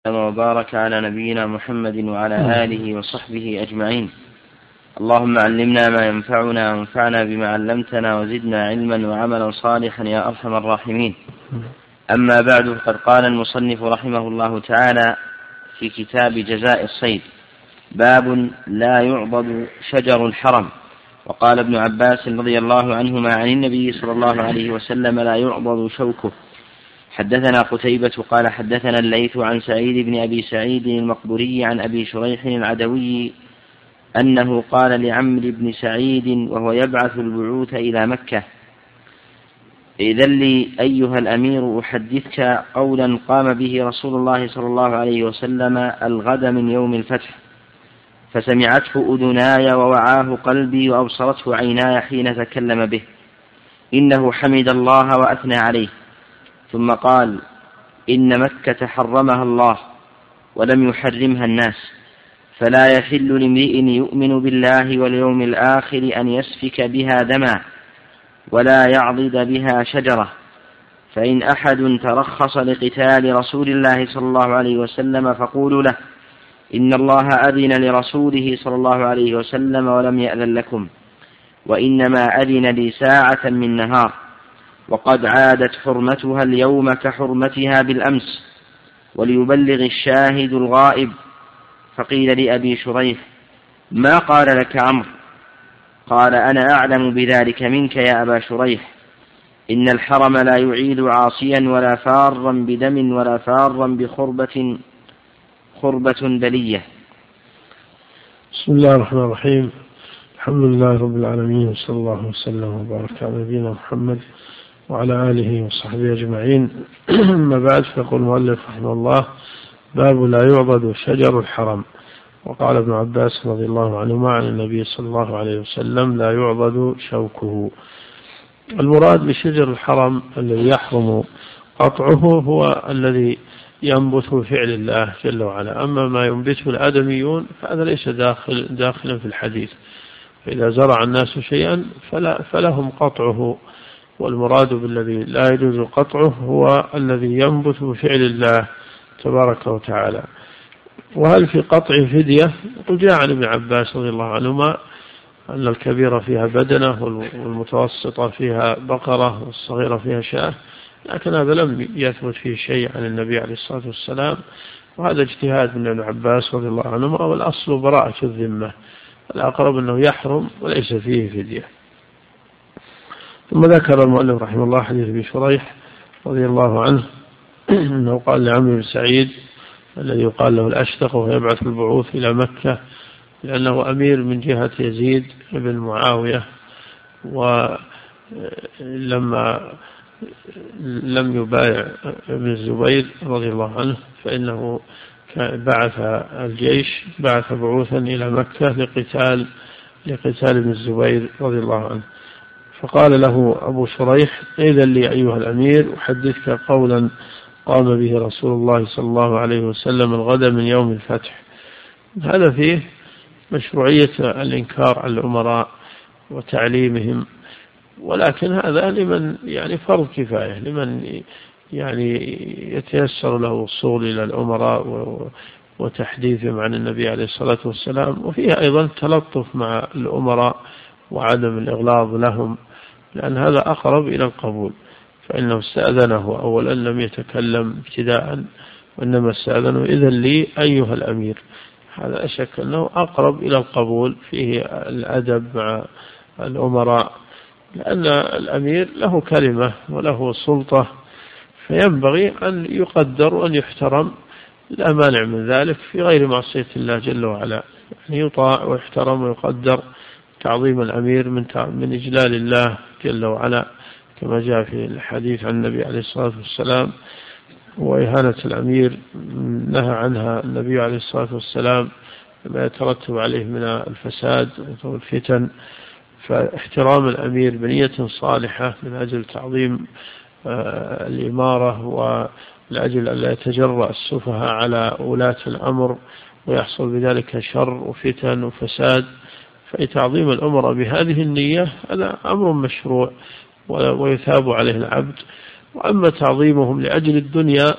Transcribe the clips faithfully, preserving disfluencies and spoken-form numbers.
وبارك على نبينا محمد وعلى آله وصحبه أجمعين. اللهم علمنا ما ينفعنا وانفعنا بما علمتنا وزدنا علما وعملا صالحا يا أرحم الراحمين. أما بعد، فقد قال المصنف رحمه الله تعالى في كتاب جزاء الصيد: باب لا يعضد شجر الحرم. وقال ابن عباس رضي الله عنهما عن النبي صلى الله عليه وسلم: لا يعضد شوكه. حدثنا قتيبة قال حدثنا الليث عن سعيد بن أبي سعيد المقبوري عن أبي شريح العدوي أنه قال لعمرو بن سعيد وهو يبعث البعوث إلى مكة: إذن لي أيها الأمير أحدثك قولا قام به رسول الله صلى الله عليه وسلم الغد من يوم الفتح، فسمعته أذناي ووعاه قلبي وأبصرته عيناي حين تكلم به، إنه حمد الله وأثنى عليه، ثم قال: إن مكة حرمها الله ولم يحرمها الناس، فلا يحل لامرئ يؤمن بالله واليوم الآخر أن يسفك بها دما ولا يعضد بها شجرة، فإن أحد ترخص لقتال رسول الله صلى الله عليه وسلم فقولوا له: إن الله أذن لرسوله صلى الله عليه وسلم ولم يأذن لكم، وإنما أذن لي ساعة من نهار، وقد عادت حرمتها اليوم كحرمتها بالأمس، وليبلغ الشاهد الغائب. فقيل لأبي شريح: ما قال لك عمرو؟ قال: أنا أعلم بذلك منك يا أبا شريح، إن الحرم لا يعيد عاصيا ولا فارا بدم ولا فارا بخربة خربة بلية. بسم الله الرحمن الرحيم. الحمد لله رب العالمين، صلى الله وسلم وبارك على نبينا محمد وعلى آله وصحبه أجمعين. أما بعد، فيقول المؤلف رحمه الله: باب لا يعضد شجر الحرم. وقال ابن عباس رضي الله عنهما عن النبي صلى الله عليه وسلم: لا يعضد شوكه. المراد بشجر الحرم الذي يحرم قطعه هو الذي ينبت بفعل الله جل وعلا، أما ما ينبته الآدميون فهذا ليس داخل داخلا في الحديث، فإذا زرع الناس شيئا فلا فلهم قطعه، والمراد بالذي لا يجوز قطعه هو الذي ينبت بفعل الله تبارك وتعالى. وهل في قطع فدية؟ جاء عن ابن عباس رضي الله عنهما أن الكبيرة فيها بدنة والمتوسطة فيها بقرة والصغيرة فيها شاة، لكن هذا لم يثبت فيه شيء عن النبي عليه الصلاة والسلام، وهذا اجتهاد من ابن عباس رضي الله عنهما، والأصل براءة الذمة، الأقرب أنه يحرم وليس فيه فدية. ثم ذكر المؤلف رحمه الله حديث ابي شريح رضي الله عنه أنه قال لعمرو بن سعيد الذي يقال له الأشتق وهو يبعث البعوث إلى مكة، لأنه أمير من جهة يزيد بن معاوية، ولما لم يبايع ابن الزبير رضي الله عنه فإنه بعث الجيش بعث بعوثا إلى مكة لقتال لقتال ابن الزبير رضي الله عنه. فقال له أبو شريح: إذن لي أيها الأمير أحدثك قولا قام به رسول الله صلى الله عليه وسلم الغد من يوم الفتح. هذا فيه مشروعية الإنكار على الأمراء وتعليمهم، ولكن هذا لمن يعني فرض كفاية، لمن يعني يتيسر له الوصول إلى الأمراء وتحديثهم عن النبي عليه الصلاة والسلام، وفيه أيضا تلطف مع الأمراء وعدم الإغلاظ لهم، لأن هذا أقرب إلى القبول، فإنه استأذنه أولا لم يتكلم ابتداء، وإنما استأذنه: إذن لي أيها الأمير. هذا أشك أنه أقرب إلى القبول، فيه الأدب مع الأمراء، لأن الأمير له كلمة وله سلطة، فينبغي أن يقدر وأن يحترم، لا مانع من ذلك في غير معصية الله جل وعلا، يعني يطاع ويحترم ويقدر. تعظيم الأمير من من إجلال الله جل وعلا، كما جاء في الحديث عن النبي عليه الصلاة والسلام. وإهانة الأمير نهى عنها النبي عليه الصلاة والسلام ما يترتب عليه من الفساد والفتن، فاحترام الأمير بنية صالحة من أجل تعظيم الإمارة ولأجل أن لا يتجرأ السفهاء على ولاة الأمر ويحصل بذلك شر وفتن وفساد، فتعظيم الأمر بهذه النية هذا أمر مشروع ويثاب عليه العبد. وأما تعظيمهم لأجل الدنيا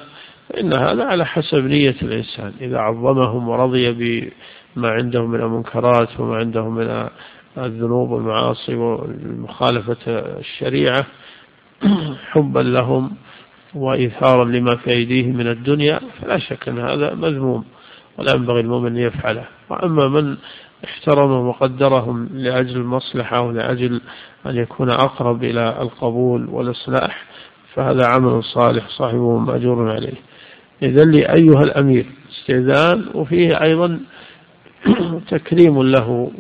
فإن هذا على حسب نية الإنسان. إذا عظمهم ورضي بما عندهم من المنكرات وما عندهم من الذنوب والمعاصي ومخالفة الشريعة حبا لهم وإثارا لما في أيديهم من الدنيا، فلا شك أن هذا مذموم ولا ينبغي المؤمن أن يفعله. وأما من احترمهم وقدرهم لأجل المصلحة ولأجل أن يكون أقرب إلى القبول والإصلاح فهذا عمل صالح صاحبه مأجور عليه. إذن لي أيها الأمير استئذان، وفيه أيضا تكريم له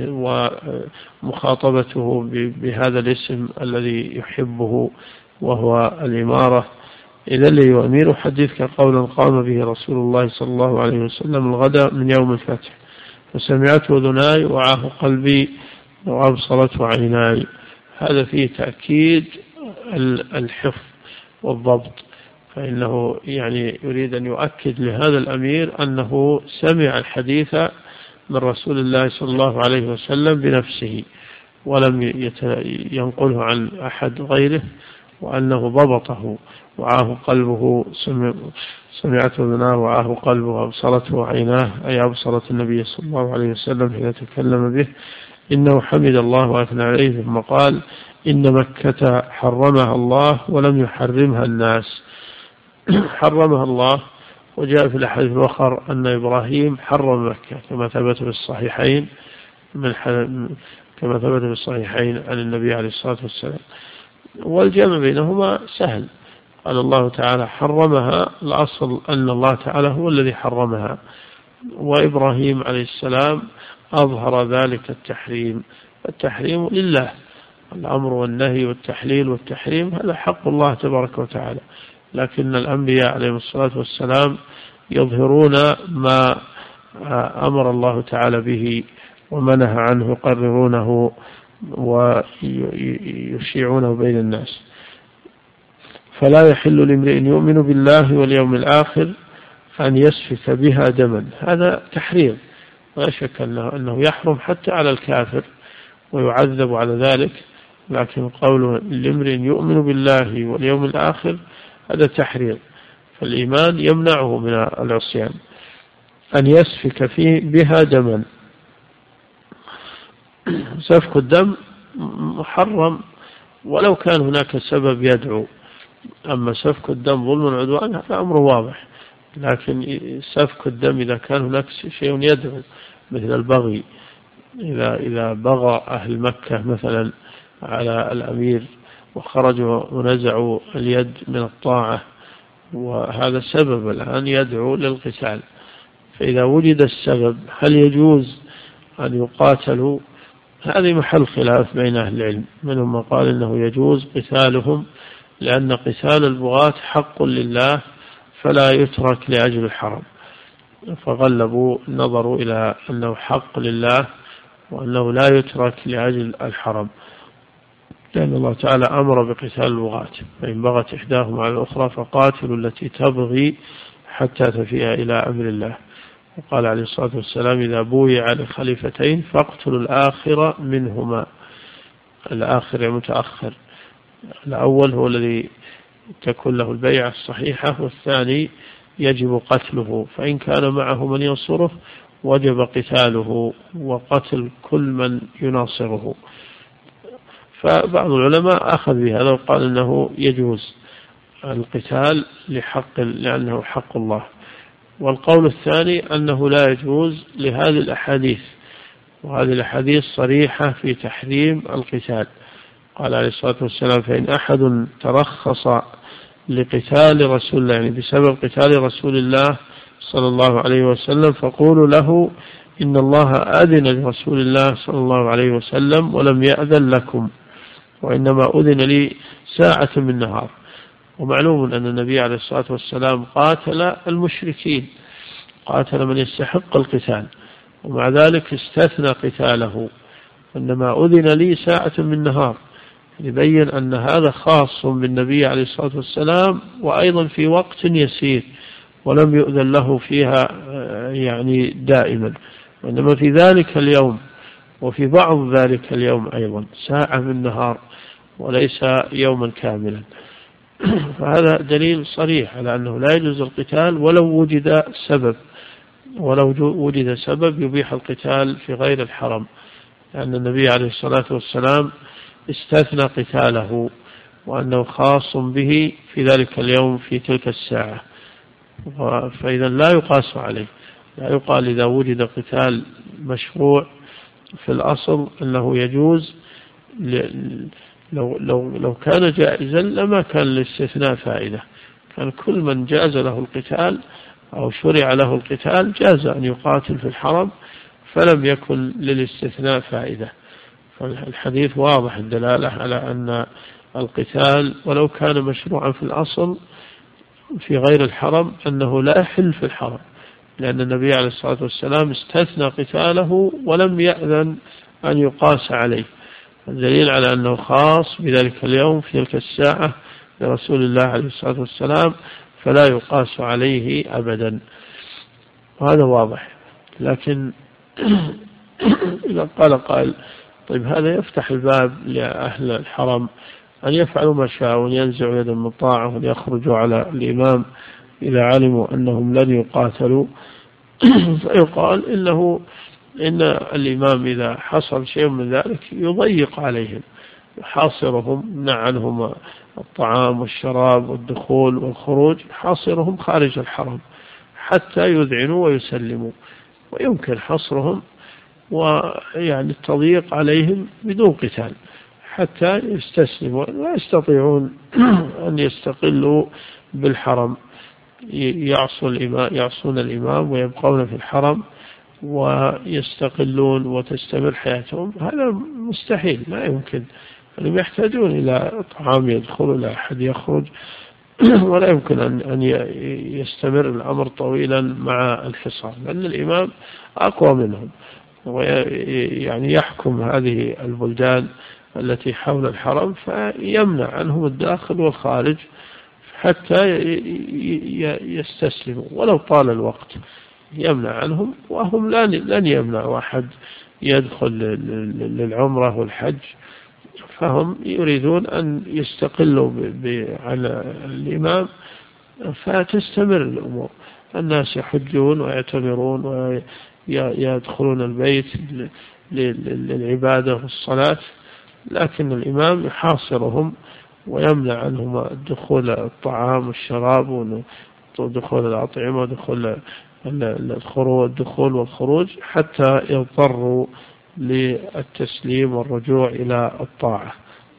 ومخاطبته بهذا الاسم الذي يحبه وهو الإمارة. إذن لي أيها الأمير أحدثك قولا قام به رسول الله صلى الله عليه وسلم الغد من يوم الفتح، فسمعته أذناي وعاه قلبي وأبصرته عيناي. هذا فيه تأكيد الحفظ والضبط، فإنه يعني يريد أن يؤكد لهذا الأمير أنه سمع الحديث من رسول الله صلى الله عليه وسلم بنفسه ولم ينقله عن أحد غيره، وأنه ضبطه وعاه قلبه، سمعته أذناه وعاه قلبه وأبصرته عيناه، أي أبصرت النبي صلى الله عليه وسلم حين تكلم به. إنه حمد الله وأثنى عليه ثم قال إن مكة حرمها الله ولم يحرمها الناس. حرمها الله، وجاء في الحديث الآخر أن إبراهيم حرم مكة كما ثبت في الصحيحين من كما ثبت في الصحيحين عن النبي عليه الصلاة والسلام. والجمع بينهما سهل. قال الله تعالى حرمها، الأصل أن الله تعالى هو الذي حرمها، وإبراهيم عليه السلام أظهر ذلك التحريم. التحريم لله، الأمر والنهي والتحليل والتحريم هذا حق الله تبارك وتعالى، لكن الأنبياء عليهم الصلاة والسلام يظهرون ما أمر الله تعالى به ومنه عنه، يقررونه ويشيعونه بين الناس. فلا يحل لامرئ يؤمن بالله واليوم الآخر أن يسفك بها دما. هذا تحريم، لا شك أنه يحرم حتى على الكافر ويعذب على ذلك، لكن قوله لامرئ يؤمن بالله واليوم الآخر هذا تحريم، فالإيمان يمنعه من العصيان. أن يسفك فيه بها دما، سفك الدم محرم ولو كان هناك سبب يدعو، أما سفك الدم ظلم وعدوان هذا أمر واضح، لكن سفك الدم إذا كان هناك شيء يدعو مثل البغي، إذا إذا بغى أهل مكة مثلا على الأمير وخرجوا ونزعوا اليد من الطاعة، وهذا سبب الآن يدعو للقتال، فإذا وجد السبب هل يجوز أن يقاتلوا؟ هذه محل خلاف بين أهل العلم، منهم من قال إنه يجوز قتالهم لأن قتال البغاة حق لله فلا يترك لأجل الحرم، فغلبوا نظروا إلى أنه حق لله وأنه لا يترك لأجل الحرم، لأن الله تعالى أمر بقتال البغاة، فإن بغت إحداهم على الأخرى فقاتلوا التي تبغي حتى تفيء إلى أمر الله. وقال عليه الصلاة والسلام إذا بويع لخليفتين فاقتلوا الآخر منهما. الآخر متأخر، الأول هو الذي تكون له البيعة الصحيحة، والثاني يجب قتله، فإن كان معه من ينصره وجب قتاله وقتل كل من يناصره. فبعض العلماء أخذ بهذا وقال أنه يجوز القتال لحق لأنه حق الله، والقول الثاني أنه لا يجوز لهذه الأحاديث، وهذه الأحاديث صريحة في تحريم القتال. قال عليه الصلاة والسلام فإن أحد ترخص لقتال رسول الله، يعني بسبب قتال رسول الله صلى الله عليه وسلم، فقولوا له إن الله أذن لرسول الله صلى الله عليه وسلم ولم يأذن لكم، وإنما أذن لي ساعة من نهار. ومعلوم أن النبي عليه الصلاة والسلام قاتل المشركين، قاتل من يستحق القتال، ومع ذلك استثنى قتاله، إنما أذن لي ساعة من نهار، يبين أن هذا خاص بالنبي عليه الصلاة والسلام، وأيضا في وقت يسير ولم يؤذن له فيها يعني دائما، وإنما في ذلك اليوم وفي بعض ذلك اليوم أيضا ساعة من نهار وليس يوما كاملا. فهذا دليل صريح على أنه لا يجوز القتال ولو وجد سبب، ولو وجد سبب يبيح القتال في غير الحرم، لأن النبي عليه الصلاة والسلام استثنى قتاله وأنه خاص به في ذلك اليوم في تلك الساعة، فإذا لا يقاس عليه. لا يقال إذا وجد قتال مشروع في الأصل أنه يجوز، لو, لو, لو كان جائزا لما كان الاستثناء فائدة، كان كل من جاز له القتال أو شرع له القتال جاز أن يقاتل في الحرم، فلم يكن للاستثناء فائدة. فالحديث واضح الدلالة على أن القتال ولو كان مشروعا في الأصل في غير الحرم أنه لا يحل في الحرم، لأن النبي عليه الصلاة والسلام استثنى قتاله ولم يأذن أن يقاس عليه، الدليل على أنه خاص بذلك اليوم في تلك الساعة لرسول الله عليه الصلاة والسلام، فلا يقاس عليه أبدا، وهذا واضح. لكن إذا قال قائل طيب هذا يفتح الباب لأهل الحرم أن يفعلوا ما شاءوا، ينزعوا يدا من طاعة ويخرجوا على الإمام إذا علموا أنهم لن يقاتلوا، فيقال إنه إن الإمام إذا حصل شيء من ذلك يضيق عليهم، يحاصرهم، يمنع عنهم الطعام والشراب والدخول والخروج، يحاصرهم خارج الحرم حتى يذعنوا ويسلموا، ويمكن حصرهم ويعني التضييق عليهم بدون قتال حتى يستسلموا، لا يستطيعون أن يستقلوا بالحرم، يعصون الإمام, يعصون الإمام ويبقون في الحرم ويستقلون وتستمر حياتهم، هذا مستحيل، لا يمكن. يعني يحتاجون إلى طعام يدخل، ولا أحد يخرج، ولا يمكن أن يستمر الأمر طويلا مع الحصار، لأن الإمام أقوى منهم، ويعني يحكم هذه البلدان التي حول الحرم، فيمنع عنهم الداخل والخارج حتى يستسلموا ولو طال الوقت، يمنع عنهم، وهم لن يمنع أحد يدخل للعمرة والحج، فهم يريدون أن يستقلوا على الإمام فتستمر الأمور، الناس يحجون ويعتمرون ويدخلون البيت للعبادة والصلاة، لكن الإمام يحاصرهم ويمنع عنهم الدخول الطعام والشراب ودخول الأطعمة ودخول الخروج الدخول والخروج حتى يضطروا للتسليم والرجوع إلى الطاعة.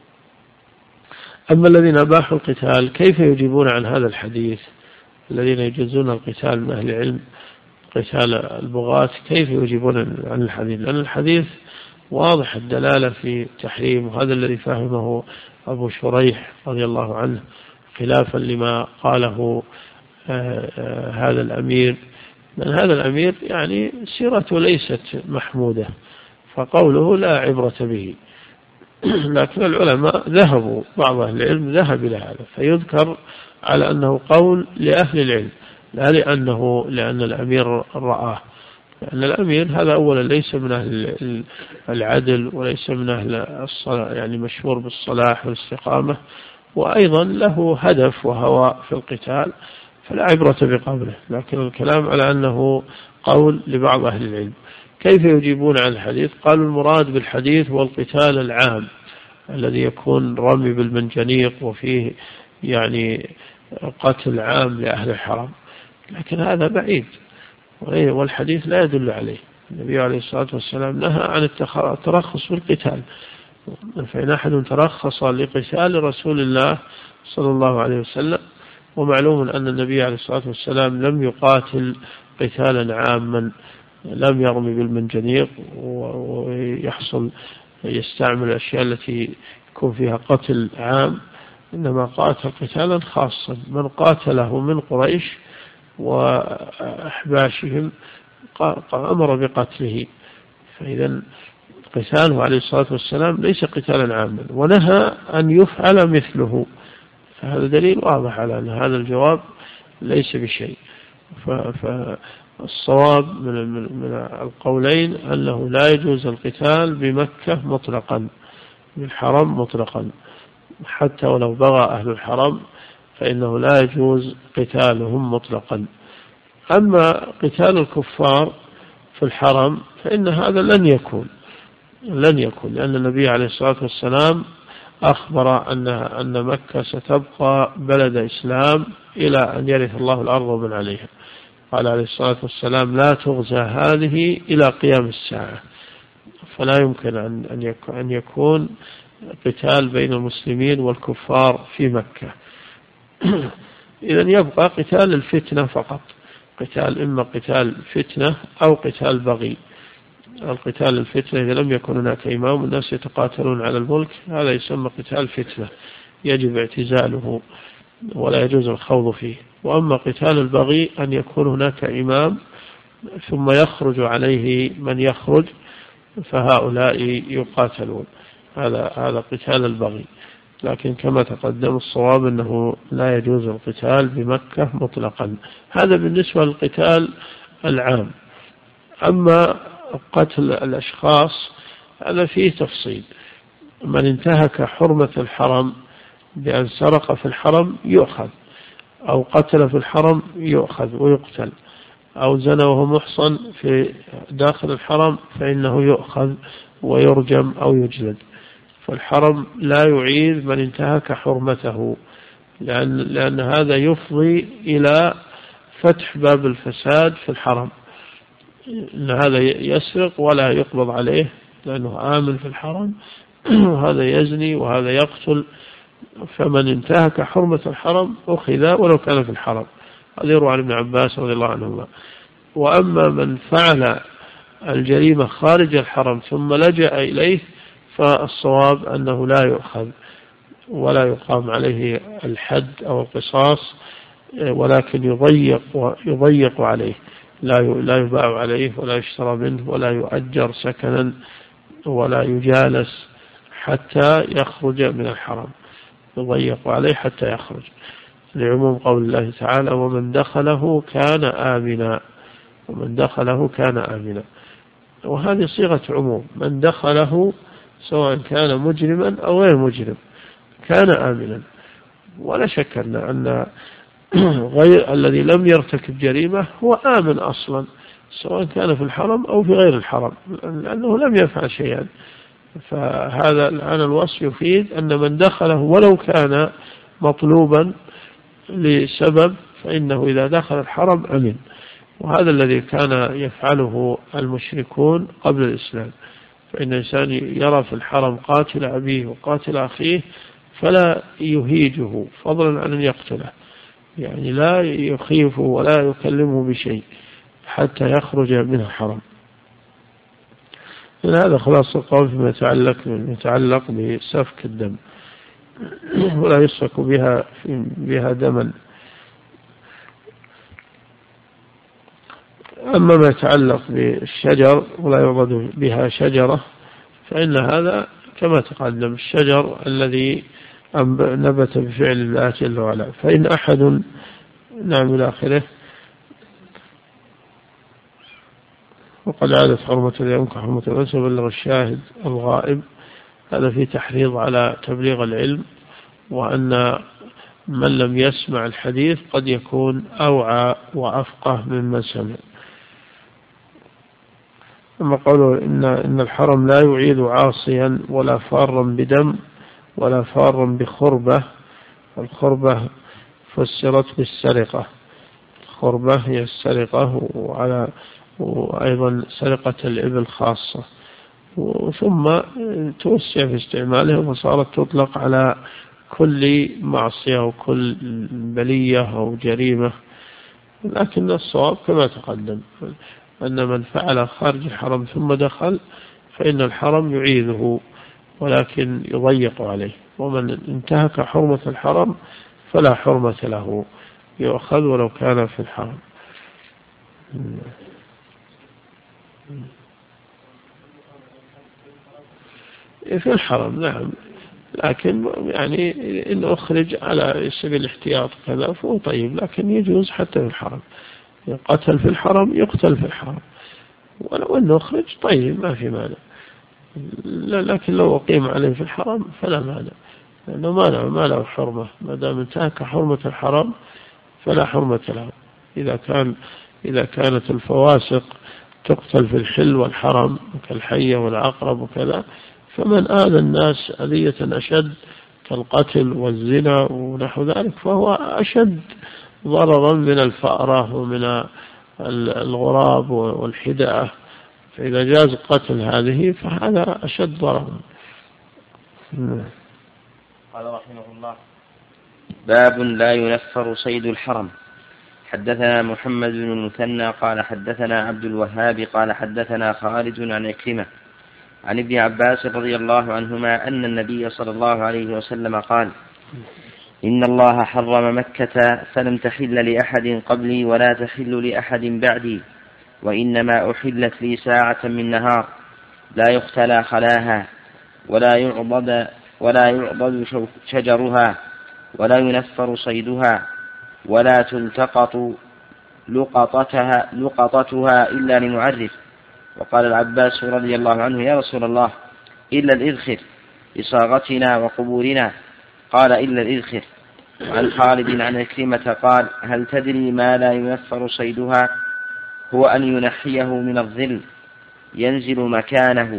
أما الذين أباحوا القتال كيف يجيبون عن هذا الحديث؟ الذين يجوزون القتال من أهل العلم قتال البغاة كيف يجيبون عن الحديث؟ لأن الحديث واضح الدلالة في تحريم، وهذا الذي فهمه أبو شريح رضي الله عنه خلافا لما قاله آآ آآ هذا الأمير، لأن هذا الأمير يعني سيرته ليست محمودة، فقوله لا عبرة به، لكن العلماء ذهبوا، بعض أهل العلم ذهب إلى هذا، فيذكر على أنه قول لأهل العلم، لا لأنه لأن الأمير رآه، لأن الأمير هذا أولا ليس من أهل العدل وليس من أهل الصلاة، يعني مشهور بالصلاح والاستقامة، وأيضا له هدف وهوى في القتال، فلا عبرة بقوله. لكن الكلام على أنه قول لبعض أهل العلم. كيف يجيبون عن الحديث؟ قالوا المراد بالحديث هو القتال العام الذي يكون رمي بالمنجنيق وفيه يعني قتل عام لأهل الحرم، لكن هذا بعيد والحديث لا يدل عليه. النبي عليه الصلاة والسلام نهى عن الترخص في القتال، فإن أحد ترخص لقتال رسول الله صلى الله عليه وسلم، ومعلوم أن النبي عليه الصلاة والسلام لم يقاتل قتالا عاما، لم يرمي بالمنجنيق ويحصل يستعمل الأشياء التي يكون فيها قتل عام، إنما قاتل قتالا خاصا، من قاتله من قريش وأحباشهم أمر بقتله، فإذا قتاله عليه الصلاة والسلام ليس قتالا عاما، ونهى أن يفعل مثله، فهذا دليل واضح على أن هذا الجواب ليس بشيء. فالصواب من من القولين أنه لا يجوز القتال بمكة مطلقا، بالحرم مطلقا، حتى ولو بغى أهل الحرم فإنه لا يجوز قتالهم مطلقا. أما قتال الكفار في الحرم فإن هذا لن يكون لن يكون لأن النبي عليه الصلاة والسلام أخبر أن أن مكة ستبقى بلد إسلام إلى أن يرث الله الأرض ومن عليها. قال عليه الصلاة والسلام: لا تغزى هذه إلى قيام الساعة. فلا يمكن أن يكون قتال بين المسلمين والكفار في مكة. إذن يبقى قتال الفتنة فقط، قتال إما قتال فتنة أو قتال بغي. القتال الفتنة إذا لم يكن هناك إمام والناس يتقاتلون على الملك هذا يسمى قتال فتنة يجب اعتزاله ولا يجوز الخوض فيه. وأما قتال البغي أن يكون هناك إمام ثم يخرج عليه من يخرج فهؤلاء يقاتلون، هذا هذا قتال البغي. لكن كما تقدم الصواب أنه لا يجوز القتال بمكة مطلقا. هذا بالنسبة للقتال العام. أما قتل الأشخاص هذا فيه تفصيل. من انتهك حرمة الحرم بأن سرق في الحرم يؤخذ، أو قتل في الحرم يؤخذ ويقتل، أو زنى وهو محصن في داخل الحرم فإنه يؤخذ ويرجم أو يجلد. فالحرم لا يعيد من انتهك حرمته، لأن, لأن هذا يفضي إلى فتح باب الفساد في الحرم. إن هذا يسرق ولا يقبض عليه لأنه آمن في الحرم، وهذا يزني وهذا يقتل. فمن انتهك حرمة الحرم أخذ ولو كان في الحرم. هذا يروى عن ابن عباس رضي الله عنهما. وأما من فعل الجريمة خارج الحرم ثم لجأ إليه فالصواب أنه لا يؤخذ ولا يقام عليه الحد أو القصاص، ولكن يضيق يضيق عليه، لا لا يباع عليه ولا يشترى منه ولا يؤجر سكنا ولا يجالس حتى يخرج من الحرم، يضيق عليه حتى يخرج، لعموم قول الله تعالى: ومن دخله كان آمنا. ومن دخله كان آمنا، وهذه صيغة عموم، من دخله سواء كان مجرما أو غير مجرم كان آمنا. ولا شك أن غير الذي لم يرتكب جريمة هو آمن أصلا سواء كان في الحرم أو في غير الحرم، لأنه لم يفعل شيئا. فهذا الآن الوصف يفيد أن من دخله ولو كان مطلوبا لسبب فإنه إذا دخل الحرم أمن. وهذا الذي كان يفعله المشركون قبل الإسلام. فإن الإنسان يرى في الحرم قاتل أبيه وقاتل أخيه فلا يهيجه فضلا عن أن يقتله، يعني لا يخيفه ولا يكلمه بشيء حتى يخرج من الحرم. إن هذا خلاص القول فيما يتعلق يتعلق بسفك الدم، ولا يسفك بها بها دما. أما ما يتعلق بالشجر ولا يعبد بها شجرة فإن هذا كما تقدم الشجر الذي نبت بفعل الله جل وعلا. فإن أحد نعم إلى آخره. وقد عادت حرمة اليوم كحرمة الأنس وبلغ الشاهد الغائب. هذا في تحريض على تبليغ العلم، وأن من لم يسمع الحديث قد يكون أوعى وأفقه ممن سمع. أما قوله إن, إن الحرم لا يعيد عاصيا ولا فارا بدم ولا فارا بخربة. الخربة فسرت بالسرقة، الخربة هي السرقة، وعلى وأيضا سرقة الإبل خاصة، ثم توسع في استعمالها وصارت تطلق على كل معصية وكل بلية أو جريمة. لكن الصواب كما تقدم أن من فعل خارج الحرم ثم دخل فإن الحرم يعيده ولكن يضيق عليه. ومن انتهك حرمة الحرم فلا حرمة له، يؤخذ ولو كان في الحرم. في الحرم نعم، لكن يعني إن أخرج على سبيل الاحتياط كذا فهو طيب، لكن يجوز حتى في الحرم. قتل في الحرم يقتل في الحرم، ولو أنه أخرج طيب ما في مانع، لكن لو أقيم عليه في الحرم فلا مانع. لأنه ما له, ما له حرمة، ما دام انتهك حرمة الحرام فلا حرمة له. إذا كان إذا كانت الفواسق تقتل في الحل والحرم كالحية والعقرب وكذا، فمن آذى الناس أذية أشد كالقتل والزنا ونحو ذلك فهو أشد ضررا من الفأرة ومن الغراب والحداء. فإذا جاز قتل هذه فهذا أشد ضررا. قال رحمه الله: باب لا ينفر صيد الحرم. حدثنا محمد بن المثنى قال حدثنا عبد الوهاب قال حدثنا خالد عن عكرمة عن ابن عباس رضي الله عنهما أن النبي صلى الله عليه وسلم قال: إن الله حرم مكة فلم تحل لأحد قبلي ولا تحل لأحد بعدي، وإنما أحلت لي ساعة من نهار لا يختلى خلاها ولا يعضد ولا يعضد شجرها ولا ينفر صيدها ولا تلتقط لقطتها, لقطتها إلا لمعرف. وقال العباس رضي الله عنه: يا رسول الله، إلا الإذخر لصاغتنا وقبورنا. قال: إلا الإذخر. عن خالد عن عكرمة قال: هل تدري ما لا ينفر صيدها؟ هو أن ينحيه من الظل ينزل مكانه.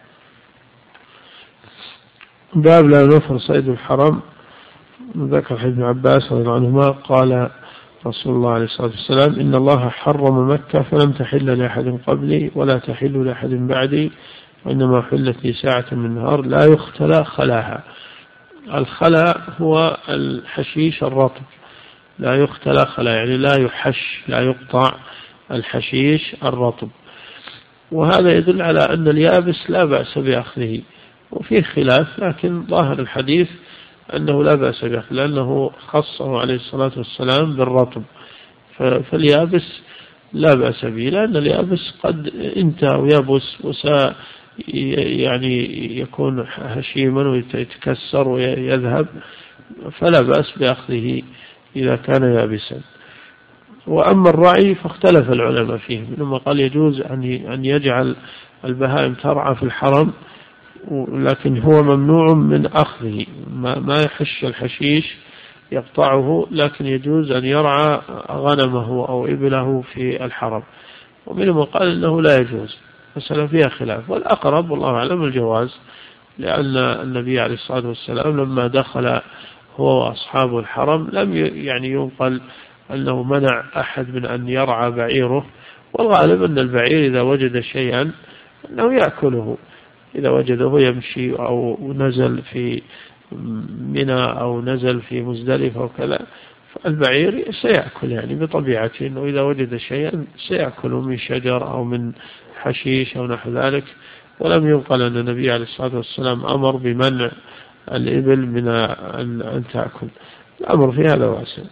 باب لا ينفر صيد الحرم. ذكر ابن عباس رضي الله عنهما قال رسول الله عليه الصلاة والسلام: إن الله حرم مكة فلم تحل لأحد قبلي ولا تحل لأحد بعدي، وإنما حلت لي ساعة من نهار لا يختلى خلاها. الخلا هو الحشيش الرطب، لا يختلى خلا يعني لا يحش، لا يقطع الحشيش الرطب. وهذا يدل على أن اليابس لا بأس بأخذه، وفيه خلاف، لكن ظاهر الحديث أنه لا بأس بأخذه لأنه خصه عليه الصلاة والسلام بالرطب، فاليابس لا بأس به، لأن اليابس قد انتهى ويبس وسا يعني يكون هشيما ويتكسر ويذهب، فلا بأس بأخذه إذا كان يابسا. وأما الرعي فاختلف العلماء فيه، منهم قال يجوز أن يجعل البهائم ترعى في الحرم، لكن هو ممنوع من أخذه، ما يحش الحشيش يقطعه، لكن يجوز أن يرعى غنمه أو إبله في الحرم. ومنهم قال إنه لا يجوز، مسألة فيها خلاف، والأقرب والله أعلم الجواز، لأن النبي عليه الصلاة والسلام لما دخل هو وأصحابه الحرم لم يعني ينقل أنه منع أحد من أن يرعى بعيره، والغالب أن البعير إذا وجد شيئا أنه يأكله، إذا وجده يمشي أو نزل في منى أو نزل في مزدلفة وكذا، فالبعير سيأكل يعني بطبيعته، أنه إذا وجد شيئا سيأكله من شجر أو من حشيش أو نحو ذلك. ولم ينقل أن النبي عليه الصلاة والسلام أمر بمنع الإبل من أن تأكل، الأمر في هذا واسع.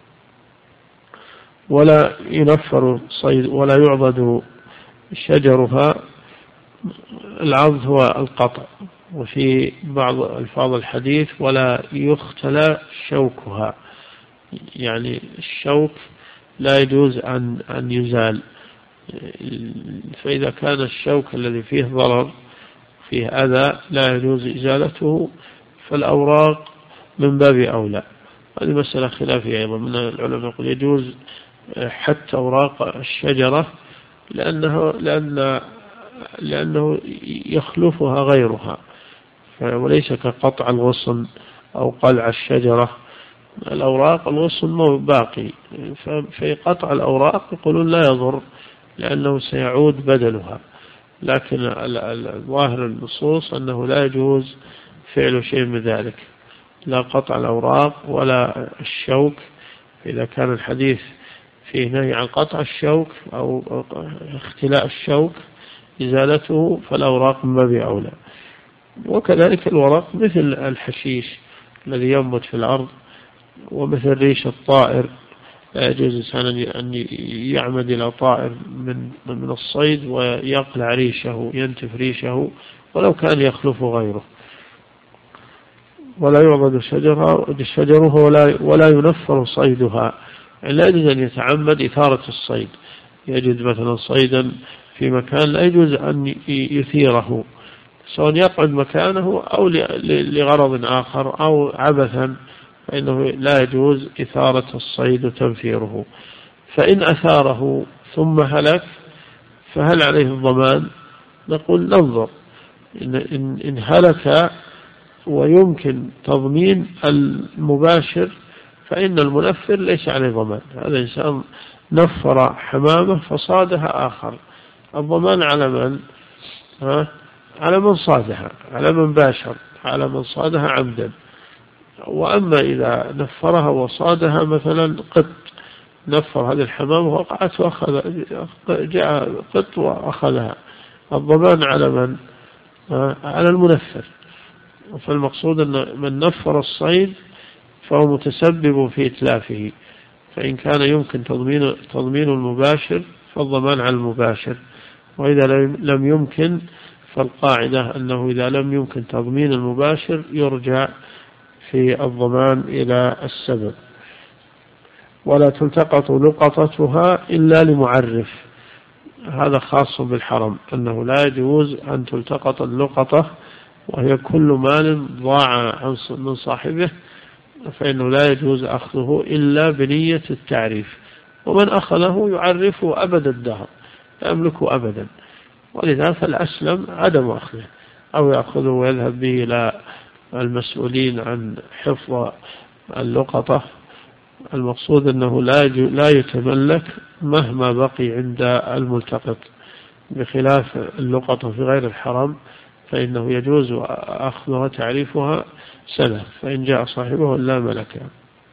ولا ينفر صيد ولا يعضد شجرها. العضد هو القطع، وفي بعض ألفاظ الحديث ولا يختلى شوكها، يعني الشوك لا يجوز أن أن يزال، فإذا كان الشوك الذي فيه ضرر فيه أذى لا يجوز إزالته، فالأوراق من باب أولى. هذه مسألة خلافية أيضا من العلماء، يقول يجوز حتى أوراق الشجرة لأنه لأن لأنه يخلفها غيرها، وليس كقطع الغصن أو قلع الشجرة. الأوراق الغصن مو باقي، في قطع الأوراق يقولون لا يضر لأنه سيعود بدلها، لكن الظاهر النصوص أنه لا يجوز فعل شيء من ذلك، لا قطع الأوراق ولا الشوك. إذا كان الحديث فيه نهي عن قطع الشوك أو اختلاء الشوك إزالته، فالأوراق من باب أولى. وكذلك الورق مثل الحشيش الذي ينبت في الأرض، ومثل ريش الطائر، لا يجوز أن يعمد إلى طائر من من الصيد ويقلع ريشه ينتف ريشه ولو كان يخلف غيره. ولا يعضد شجره ولا ولا ينفر صيدها، يعني لا يجوز أن يتعمد إثارة الصيد، يجد مثلا صيدا في مكان لا يجوز أن يثيره، سواء يقعد مكانه أو لغرض آخر أو عبثا، فإنه لا يجوز إثارة الصيد وتنفيره. فإن أثاره ثم هلك فهل عليه الضمان؟ نقول ننظر، إن, إن, إن هلك ويمكن تضمين المباشر فإن المنفر ليس عليه ضمان. هذا إنسان نفر حمامة فصادها آخر، الضمان على من؟ ها؟ على من صادها، على من باشر، على من صادها عمدا. وأما إذا نفرها وصادها مثلا قط، نفر هذه الحمامة وقعت وأخذ، جاء قط وأخذها، الضمان على من؟ على المنفر. فالمقصود أن من نفر الصيد فهو متسبب في إتلافه، فإن كان يمكن تضمين تضمين المباشر فالضمان على المباشر، وإذا لم يمكن فالقاعدة أنه إذا لم يمكن تضمين المباشر يرجع في الضمان إلى السبب. ولا تلتقط لقطتها إلا لمعرف، هذا خاص بالحرم، أنه لا يجوز أن تلتقط اللقطة وهي كل مال ضاع من صاحبه، فإنه لا يجوز أخذه إلا بنية التعريف، ومن أخذه يعرفه أبد الدهر، لا يملكه أبدا، ولذا فالأسلم عدم أخذه، أو يأخذه ويذهب به إلى المسؤولين عن حفظ اللقطة. المقصود أنه لا يتملك مهما بقي عند الملتقط، بخلاف اللقطة في غير الحرم فإنه يجوز أخذها تعريفها سنة، فإن جاء صاحبه لا ملكها.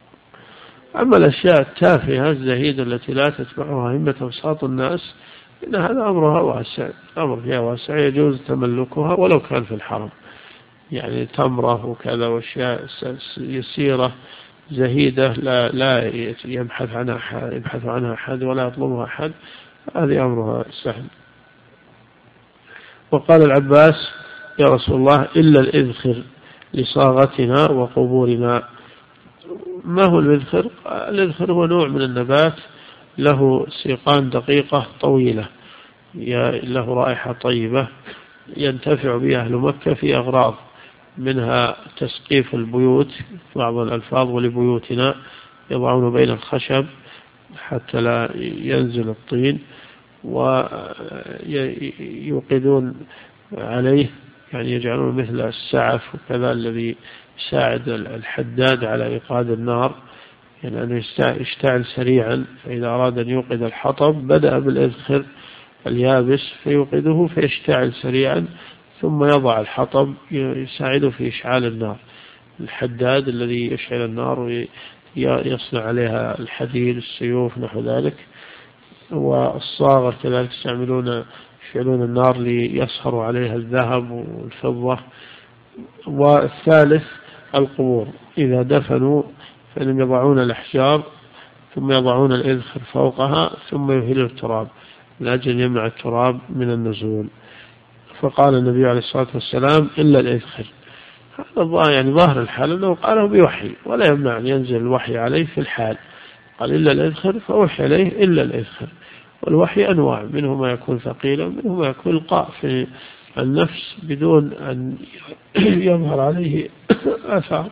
أما الأشياء التافهة الزهيدة التي لا تتبعها همة أبساط الناس إن هذا أمرها واسع، أمر فيها واسع، يجوز تملكها ولو كان في الحرم، يعني تمرة وكذا وأشياء يسيرة زهيدة لا لا يبحث عنها أحد يبحث عنها أحد ولا يطلبها أحد، هذه أمرها سهل. وقال العباس يا رسول الله إلا الإذخر لصاغتنا وقبورنا. ما هو الإذخر؟ الإذخر هو نوع من النبات له سيقان دقيقة طويلة، له رائحة طيبة ينتفع بها أهل مكة في أغراض، منها تسقيف البيوت، بعض الألفاظ ولبيوتنا، يضعون بين الخشب حتى لا ينزل الطين، ويوقدون عليه، يعني يجعلون مثل السعف وكذا الذي يساعد الحداد على إيقاد النار، يعني أنه يشتعل سريعا، فإذا أراد أن يوقد الحطب بدأ بالإذخر اليابس فيوقده فيشتعل سريعا، ثم يضع الحطب يساعده في إشعال النار، الحداد الذي يشعل النار ويصنع عليها الحديد السيوف نحو ذلك. والصاغر كذلك يستعملون يشعلون النار ليصهروا عليها الذهب والفضة. والثالث القبور، إذا دفنوا فإنهم يضعون الأحجار ثم يضعون الإذخر فوقها ثم يهيلوا التراب لأجل يمنع التراب من النزول. فقال النبي عليه الصلاة والسلام إلا الإذخر، هذا يعني ظاهر الحال أنه قاله بوحي ولا يمنع أن ينزل الوحي عليه في الحال، قال إلا الإذخر فوحي عليه إلا الإذخر. والوحي أنواع، منه ما يكون ثقيلا، منه ما يكون لقاء في النفس بدون أن يظهر عليه أثر.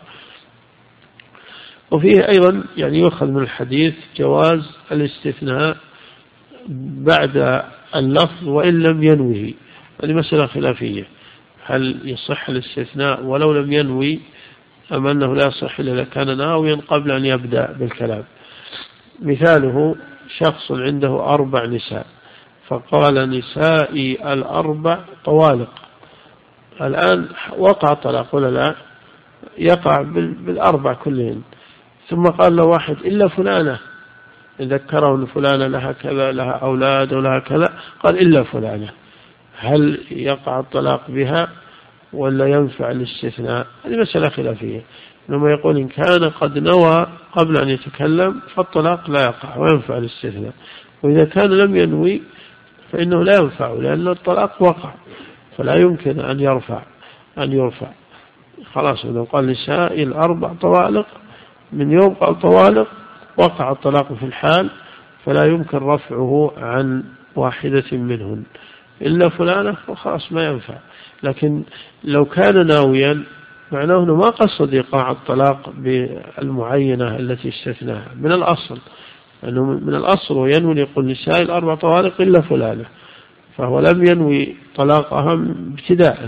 وفيه أيضا يعني يؤخذ من الحديث جواز الاستثناء بعد اللفظ وإن لم ينوه، هذه مسألة خلافية، هل يصح الاستثناء ولو لم ينوي أم أنه لا يصح إلا إذا كان ناويا قبل أن يبدأ بالكلام. مثاله شخص عنده أربع نساء فقال نسائي الأربع طوالق، الآن وقع الطلاق ولا لا؟ يقع بالأربع كلهن، ثم قال له واحد إلا فلانة، ذكره أن فلانة لها كذا، لها أولاد ولها كذا، قال إلا فلانة، هل يقع الطلاق بها ولا ينفع الاستثناء؟ هذه مسألة خلافية، لما يقول إن كان قد نوى قبل أن يتكلم فالطلاق لا يقع وينفع الاستثناء، وإذا كان لم ينوي فإنه لا ينفع لأن الطلاق وقع فلا يمكن أن يرفع أن يرفع خلاص. لو قال نساء الأربع طوالق، من يوم قال طوالق وقع الطلاق في الحال، فلا يمكن رفعه عن واحدة منهن، إلا فلانة وخلاص ما ينفع. لكن لو كان ناويا معناه أنه ما قصد إيقاع الطلاق بالمعينة التي استثناها من الأصل، أنه من الأصل وينوي يقول نساء الأربع طوارق إلا فلانة، فهو لم ينوي طلاقها ابتداء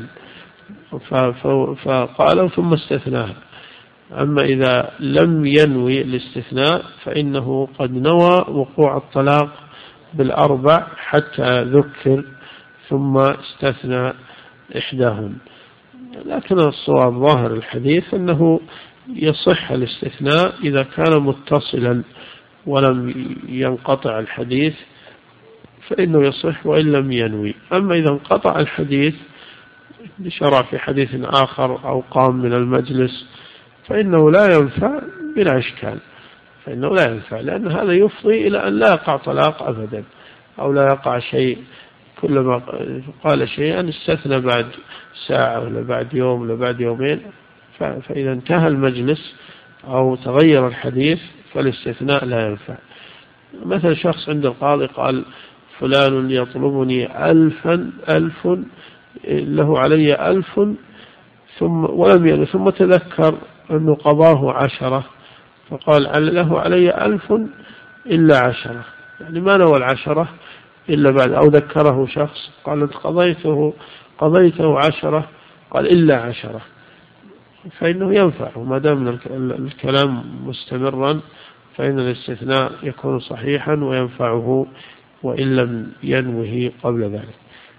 فقال ثم استثناها. أما إذا لم ينوي الاستثناء فإنه قد نوى وقوع الطلاق بالأربع حتى ذكر ثم استثنى إحداهن. لكن الصواب ظاهر الحديث أنه يصح الاستثناء إذا كان متصلا ولم ينقطع الحديث فإنه يصح وإن لم ينوي. أما إذا انقطع الحديث شرع في حديث آخر أو قام من المجلس فإنه لا ينفع بلا إشكال، فإنه لا ينفع، لأن هذا يفضي إلى أن لا يقع طلاق أبدا أو لا يقع شيء. كلما قال شيئا استثنى بعد ساعة ولا بعد يوم ولا بعد يومين، فإذا انتهى المجلس أو تغير الحديث فالاستثناء لا ينفع. مثل شخص عند القاضي قال فلان يطلبني ألفا ألف له علي ألف ثم ولم ينوي، ثم تذكر أنه قضاه عشرة فقال له علي ألف إلا عشرة، يعني ما نوى العشرة إلا بعد، أو ذكره شخص قال أنت قضيته قضيته عشرة قال إلا عشرة، فإنه ينفع ما دام الكلام مستمرا فإن الاستثناء يكون صحيحا وينفعه وإن لم ينوه قبل ذلك.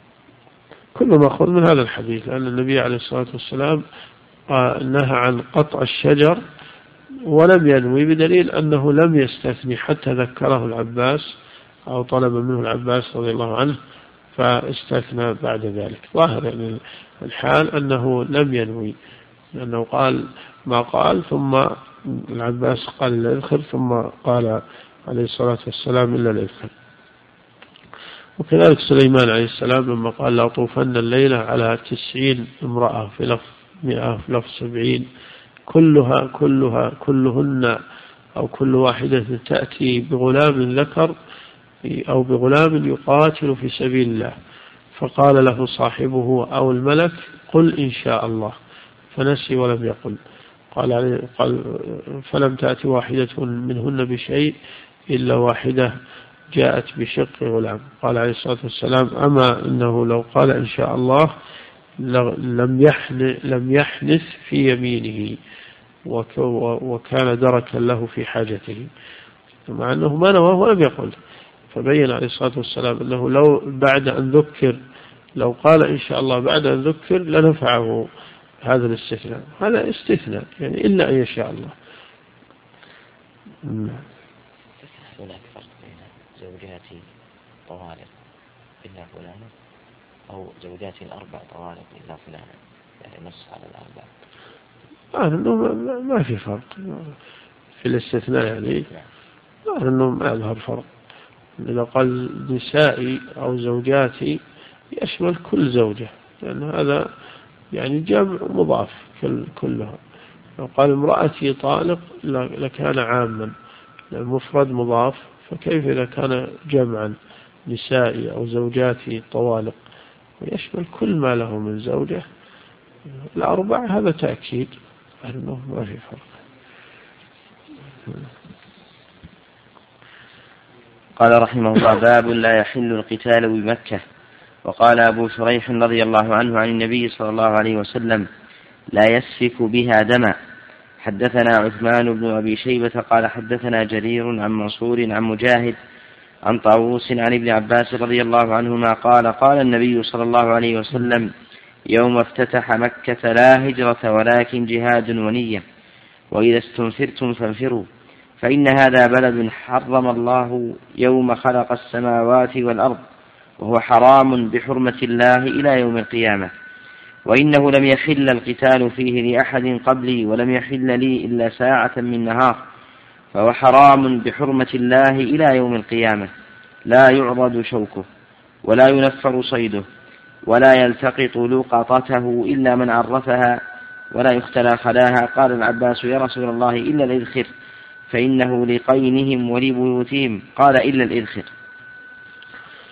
كل ما أخذ من هذا الحديث لأن النبي عليه الصلاة والسلام نهى عن قطع الشجر ولم ينوي، بدليل أنه لم يستثني حتى ذكره العباس أو طلب منه العباس رضي الله عنه فاستثنى بعد ذلك. ظاهر يعني الحال أنه لم ينوي، لأنه قال ما قال ثم العباس قال إلا الإذخر ثم قال عليه الصلاة والسلام إلا الإذخر. وكذلك سليمان عليه السلام لما قال لا طوفن الليلة على تسعين امرأة في لفظ مئة في لفظ سبعين كلها كلها كلهن أو كل واحدة تأتي بغلام ذكر أو بغلام يقاتل في سبيل الله، فقال له صاحبه أو الملك قل إن شاء الله، فنسي ولم يقل. قال, قال فلم تأتي واحدة منهن بشيء إلا واحدة جاءت بشق غلام. قال عليه الصلاة والسلام أما إنه لو قال إن شاء الله لم يحن لم يحنث في يمينه وكان دركا له في حاجته، مع أنه ما نواه ولم يقل. فبين عليه الصلاة والسلام أنه لو بعد أن ذكر لو قال إن شاء الله بعد أن ذكر لنفعه هذا الاستثناء. هذا استثناء يعني إلا أن يشاء الله. هناك فرق بين زوجاتي طوارق إلا فلانة أو زوجاتي الأربع طوارق إلا فلانة، يعني نص على الأربع. آه ما في فرق في الاستثناء، يعني آه إنه ما يظهر فرق. إذا قال نسائي أو زوجاتي يشمل كل زوجة، لأن هذا يعني جمع مضاف كلها. لو قال امرأتي طالق لكان عاما، المفرد مضاف، فكيف إذا كان جمعا نسائي أو زوجاتي طوالق ويشمل كل ما له من زوجة الأربع، هذا تأكيد أنه ما في فرق. قال رحمه الله باب لا يحل القتال بمكة. وقال أبو شريح رضي الله عنه عن النبي صلى الله عليه وسلم لا يسفك بها دما. حدثنا عثمان بن أبي شيبة قال حدثنا جرير عن منصور عن مجاهد عن طاووس عن ابن عباس رضي الله عنهما قال قال النبي صلى الله عليه وسلم يوم افتتح مكة لا هجرة ولكن جهاد ونية، وإذا استنفرتم فانفروا، فإن هذا بلد حرم الله يوم خلق السماوات والأرض، وهو حرام بحرمة الله إلى يوم القيامة، وإنه لم يحل القتال فيه لأحد قبلي ولم يحل لي إلا ساعة من نهار، فهو حرام بحرمة الله إلى يوم القيامة، لا يعرض شوكه ولا ينفر صيده ولا يلتقط لقطته إلا من عرفها ولا يختلى خلاها. قال العباس يا رسول الله إلا الإذخر فإنه لقينهم ولبيوتهم. قال إلا الإذخر.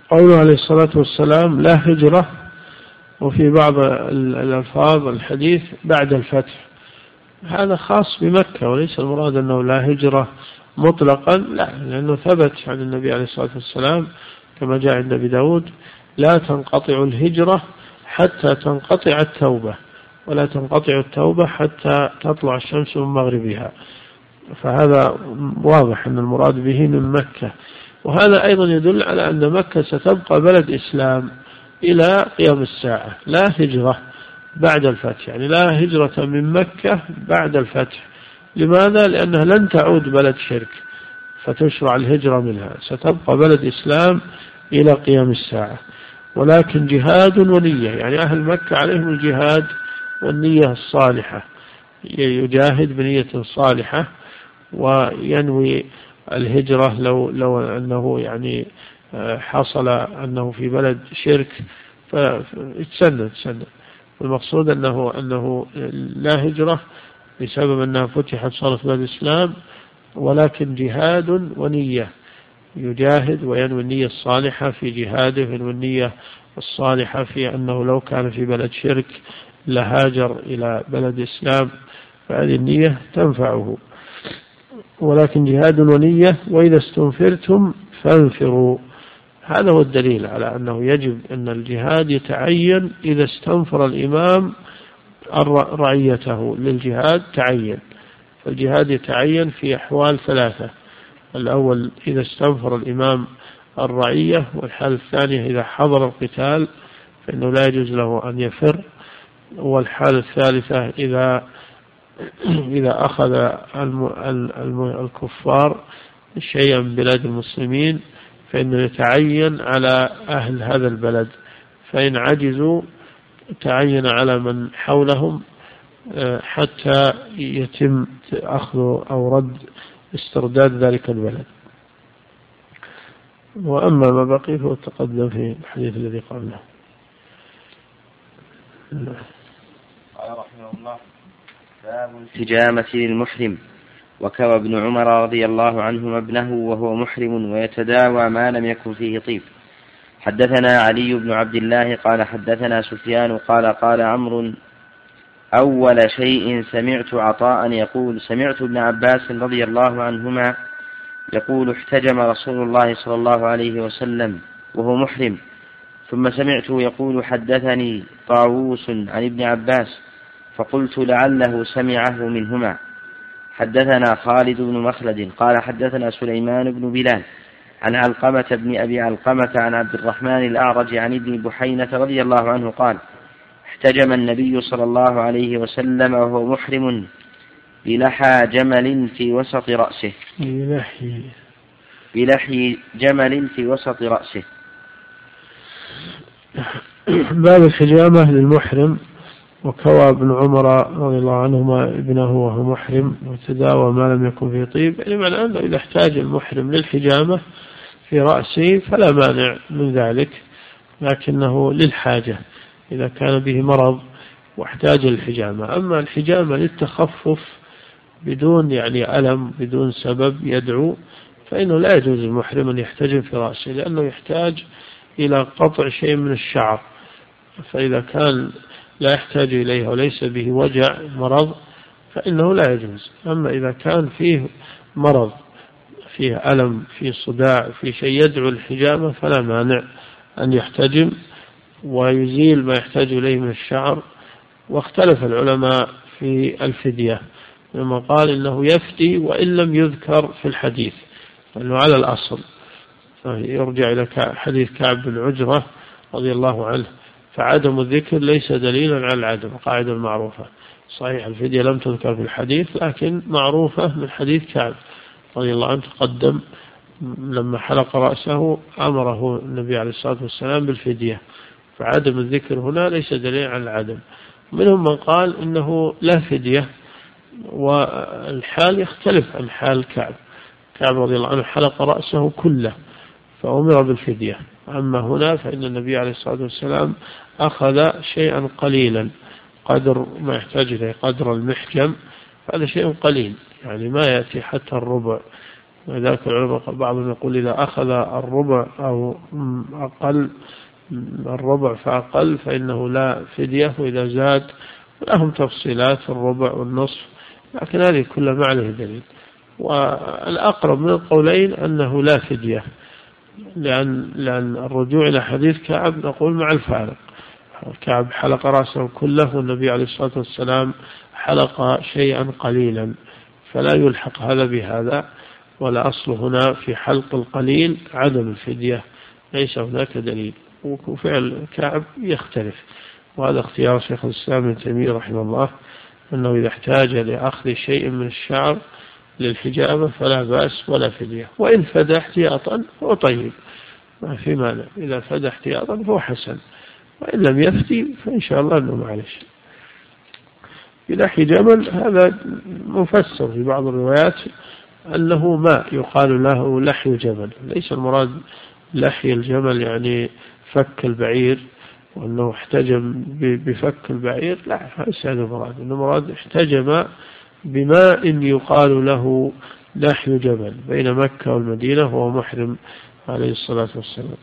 قوله عليه الصلاة والسلام لا هجرة، وفي بعض الألفاظ الحديث بعد الفتح، هذا خاص بمكة، وليس المراد أنه لا هجرة مطلقا، لا، لأنه ثبت عن النبي عليه الصلاة والسلام كما جاء عند أبي داود: لا تنقطع الهجرة حتى تنقطع التوبة، ولا تنقطع التوبة حتى تطلع الشمس من مغربها. فهذا واضح أن المراد به من مكة، وهذا أيضا يدل على أن مكة ستبقى بلد إسلام إلى قيام الساعة، لا هجرة بعد الفتح، يعني لا هجرة من مكة بعد الفتح. لماذا؟ لأنها لن تعود بلد شرك فتشرع الهجرة منها، ستبقى بلد إسلام إلى قيام الساعة. ولكن جهاد ونية، يعني أهل مكة عليهم الجهاد والنية الصالحة، يجاهد بنية صالحة وينوي الهجرة لو لو أنه يعني حصل أنه في بلد شرك فيتسند تسند. المقصود أنه أنه لا هجرة بسبب أنها فتحت صارت بلد الإسلام، ولكن جهاد ونية، يجاهد وينوي النية الصالحة في جهاده، وينوي النية الصالحة في أنه لو كان في بلد شرك لهاجر إلى بلد إسلام، فهذه النية تنفعه. ولكن جهاد ونية. وإذا استنفرتم فانفروا، هذا هو الدليل على أنه يجب أن الجهاد يتعين إذا استنفر الإمام رعيته للجهاد تعين. فالجهاد يتعين في أحوال ثلاثة: الأول إذا استنفر الإمام الرعية، والحالة الثانية إذا حضر القتال فإنه لا يجوز له أن يفر، والحالة الثالثة إذا إذا أخذ الكفار شيئا من بلاد المسلمين فإنه يتعين على أهل هذا البلد، فإن عجزوا تعين على من حولهم حتى يتم أخذ أو رد استرداد ذلك البلد. وأما ما بقي فهو تقدم في الحديث الذي قبله. قال رحمه الله: باب الحجامة للمحرم. وكوى ابن عمر رضي الله عنهما ابنه وهو محرم ويتداوى ما لم يكن فيه طيب. حدثنا علي بن عبد الله قال حدثنا سفيان قال قال عمرو: أول شيء سمعت عطاء يقول: سمعت ابن عباس رضي الله عنهما يقول: احتجم رسول الله صلى الله عليه وسلم وهو محرم. ثم سمعته يقول: حدثني طاووس عن ابن عباس، فقلت لعله سمعه منهما. حدثنا خالد بن مخلد قال حدثنا سليمان بن بلال عن علقمة بن أبي علقمة عن عبد الرحمن الأعرج عن ابن بحينة رضي الله عنه قال: احتجم النبي صلى الله عليه وسلم وهو محرم بلحى جمل في وسط رأسه. بلحي بلحي جمل في وسط رأسه. باب الحجامة للمحرم. وكوى ابن عمر رضي الله عنهما ابنه وهو محرم وتداوى ما لم يكن فيه طيب، يعني معنى أنه إذا احتاج المحرم للحجامة في رأسه فلا مانع من ذلك، لكنه للحاجة إذا كان به مرض واحتاج للحجامة. أما الحجامة للتخفف بدون يعني ألم بدون سبب يدعو فإنه لا يجوز المحرم أن يحتجم في رأسه، لأنه يحتاج إلى قطع شيء من الشعر، فإذا كان لا يحتاج إليه وليس به وجع مرض فإنه لا يجوز. أما إذا كان فيه مرض فيه ألم فيه صداع فيه شيء يدعو الحجامة فلا مانع أن يحتجم ويزيل ما يحتاج إليه من الشعر. واختلف العلماء في الفدية، لما قال إنه يفدي وإن لم يذكر في الحديث، لأنه على الأصل يرجع إلى حديث كعب بن عجرة رضي الله عنه، فعدم الذكر ليس دليلا على العدم، قاعدة المعروفة. صحيح الفدية لم تذكر في الحديث لكن معروفة من حديث كعب رضي الله عنه تقدم لما حلق رأسه أمره النبي عليه الصلاة والسلام بالفدية، فعدم الذكر هنا ليس دليل على العدم. منهم من قال إنه لا فدية، والحال يختلف عن حال كعب. كعب رضي الله عنه حلق رأسه كله فأمر بالفدية، أما هنا فإن النبي عليه الصلاة والسلام أخذ شيئا قليلا قدر ما يحتاج إليه، قدر المحجم، هذا شيء قليل يعني ما يأتي حتى الربع ولذلك العلماء بعضهم يقول إذا أخذ الربع أو أقل الربع فأقل فإنه لا فدية، وإذا زاد لهم تفصيلات الربع والنصف، لكن هذه كلها ما عليه دليل. والأقرب من القولين أنه لا فدية، لأن, لأن الرجوع إلى حديث كعب نقول مع الفارق. كعب حلق رأسه كله والنبي عليه الصلاة والسلام حلق شيئا قليلا، فلا يلحق هذا بهذا، ولا أصل هنا في حلق القليل عدم الفدية، ليس هناك دليل. وفعل كعب يختلف، وهذا اختيار شيخ الإسلام ابن تيمية رحمه الله، أنه إذا احتاج لأخذ شيء من الشعر للحجابة فلا بأس ولا فدية، وإن فدى احتياطا فهو طيب ما في مانع، إذا فدى احتياطا فهو حسن، وإن لم يفتي فإن شاء الله أنه معلش. بلحي جمل هذا مفسر في بعض الروايات أنه ما يقال له لحي جمل، ليس المراد لحي الجمل يعني فك البعير وأنه احتجم بفك البعير، لا ليس هذا المراد، إنه مراد احتجم بماء يقال له لحي جمل بين مكة والمدينة وهو محرم عليه الصلاة والسلام.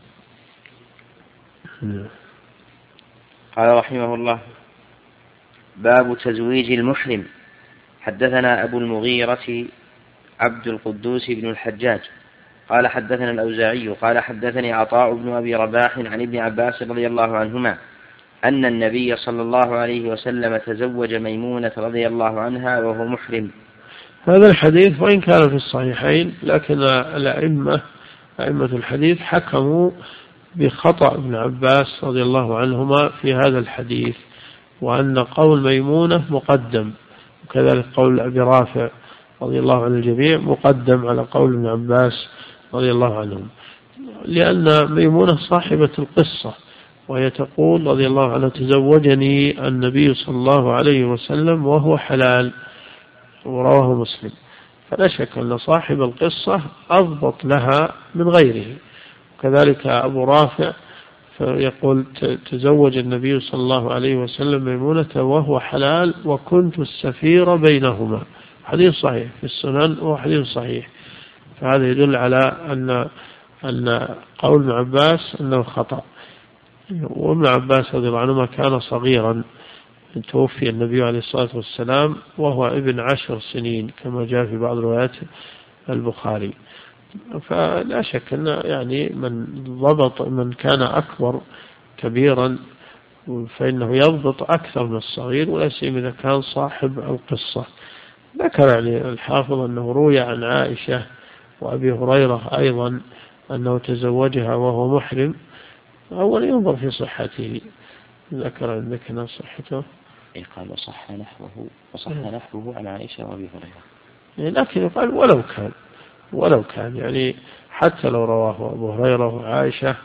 قال رحمه الله: باب تزويج المحرم. حدثنا أبو المغيرة عبد القدوس بن الحجاج قال حدثنا الأوزاعي قال حدثني عطاء بن أبي رباح عن ابن عباس رضي الله عنهما أن النبي صلى الله عليه وسلم تزوج ميمونة رضي الله عنها وهو محرم. هذا الحديث وإن كان في الصحيحين، لكن الأئمة أئمة الحديث حكموا بخطأ ابن عباس رضي الله عنهما في هذا الحديث، وأن قول ميمونة مقدم، وكذلك قول أبي رافع رضي الله عن الجميع مقدم على قول ابن عباس رضي الله عنهم، لأن ميمونة صاحبة القصة، وهي تقول رضي الله عنها: تزوجني النبي صلى الله عليه وسلم وهو حلال، ورواه مسلم. فلا شك أن صاحب القصة أضبط لها من غيره. كذلك أبو رافع فيقول: تزوج النبي صلى الله عليه وسلم ميمونة وهو حلال وكنت السفير بينهما. حديث صحيح في السنن وحديث صحيح، فهذا يدل على أن أن قول ابن عباس أنه خطأ. وابن عباس رضي الله عنهما كان صغيرا، توفي النبي عليه الصلاة والسلام وهو ابن عشر سنين كما جاء في بعض روايات البخاري. فلا شك أن يعني من ضبط من كان أكبر كبيرا فإنه يضبط أكثر من الصغير، ولا سيما إذا كان صاحب القصة. ذكر يعني الحافظ أنه روي عن عائشة وأبي هريرة أيضا أنه تزوجها وهو محرم. أولا ينظر في صحته، ذكر عندك هنا صحته، قال وصح نحوه وصح نحوه عن عائشة وأبي هريرة، لكن يقال ولو كان ولو كان يعني حتى لو رواه أبو هريرة وعائشة،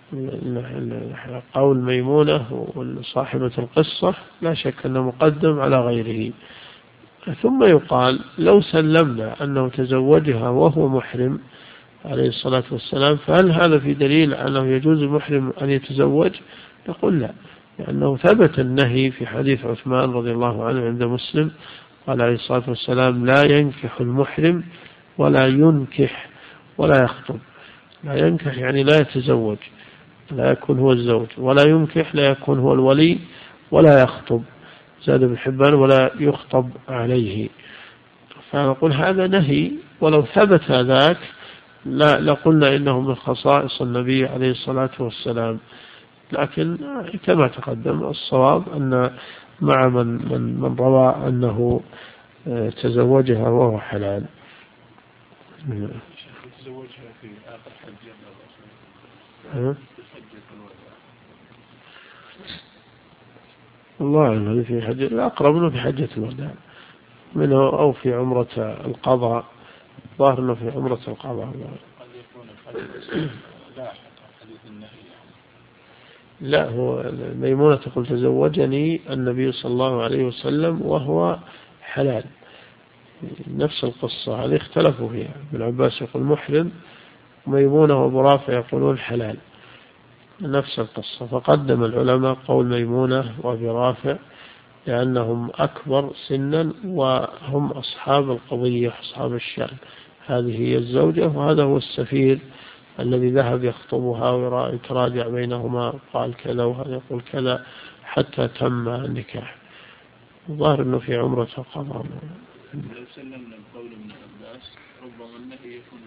قول ميمونة وصاحبة القصة لا شك أنه مقدم على غيره. ثم يقال لو سلمنا أنه تزوجها وهو محرم عليه الصلاة والسلام، فهل هذا في دليل أنه يجوز المحرم أن يتزوج؟ يقول لا، لأنه ثبت النهي في حديث عثمان رضي الله عنه عند مسلم، قال عليه الصلاة والسلام: لا ينكح المحرم ولا ينكح ولا يخطب. لا ينكح يعني لا يتزوج، لا يكون هو الزوج، ولا ينكح لا يكون هو الولي، ولا يخطب، زاد ابن حبان ولا يخطب عليه. فنقول هذا نهي، ولو ثبت ذاك لا لقلنا إنه من خصائص النبي عليه الصلاة والسلام. لكن كما تقدم الصواب أن مع من, من, من روى أنه تزوجها وهو حلال. تزوجها في آخر حجة أه؟ الله أعلم في حجة الأقرب منه في حجة الوداع منه أو في عمرة القضاء، ظاهر أنه في عمرة القضاء. قد يكون الحديث لاحق حديث النهي. لا، هو ميمونة تقول: تزوجني النبي صلى الله عليه وسلم وهو حلال، نفس القصة هذه اختلفوا فيها. ابن عباس يقول محرم، ميمونة وابو رافع يقولون حلال، نفس القصة. فقدم العلماء قول ميمونة وابي رافع لأنهم أكبر سنا وهم أصحاب القضية أصحاب الشأن. هذه هي الزوجة وهذا هو السفير الذي ذهب يخطبها ويتراجع بينهما، قال كذا وهذا يقول كذا حتى تم النكاح. الظاهر أنه في عمرة القضاء. لو سلمنا بقول ابن عباس ربما النهي يكون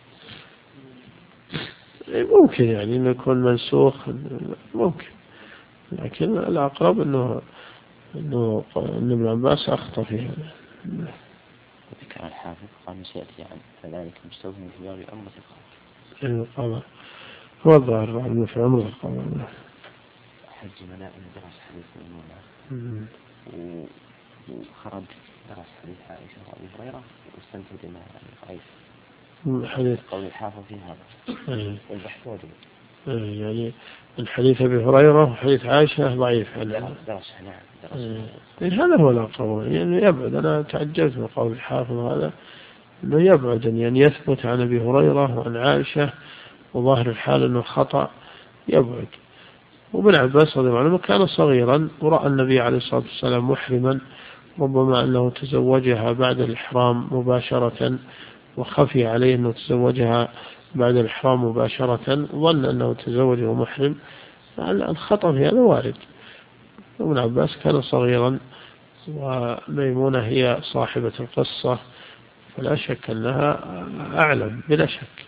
داخل، ممكن يعني أنه يكون منسوخ، ممكن، لكن الأقرب أنه أنه ابن عباس أخطأ في هذا. ذكر الحافظ قال سيأتي عن فذلك مستوفٍ في باب أمة القضاء. هو الظاهر أنه في عمرة القضاء. حج ملائم درس حديث المولى وخرج درس حديث عائشة وأبي هريرة واستنتج منها عائشة حديث قول الحافظ في هذا والبحث واجب. يعني الحديث أبي هريرة وحديث عائشة ضعيف. درس نعم درس. هذا هو الأقرب، يعني يبعد. أنا تعجبت من قول الحافظ هذا أنه يبعد أن يثبت عن أبي هريرة وعن عائشة وظاهر الحال أنه خطأ يبعد. وابن عباس رضي الله عنه كان صغيرا ورأى النبي عليه الصلاة والسلام محرما، ربما أنه تزوجها بعد الإحرام مباشرة وخفي عليه أنه تزوجها بعد الإحرام مباشرة، ظن أنه تزوجه محرم. الخطأ في هذا وارد. ابن عباس كان صغيرا وميمونة هي صاحبة القصة، فلا شك أنها أعلم بلا شك.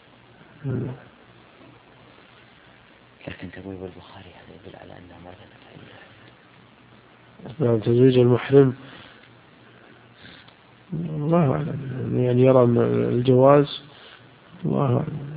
لكن تقول بالبخاري هذا يدل على أنها مرة نعم تزويج المحرم الله أعلم، يعني يرى الجواز الله أعلم.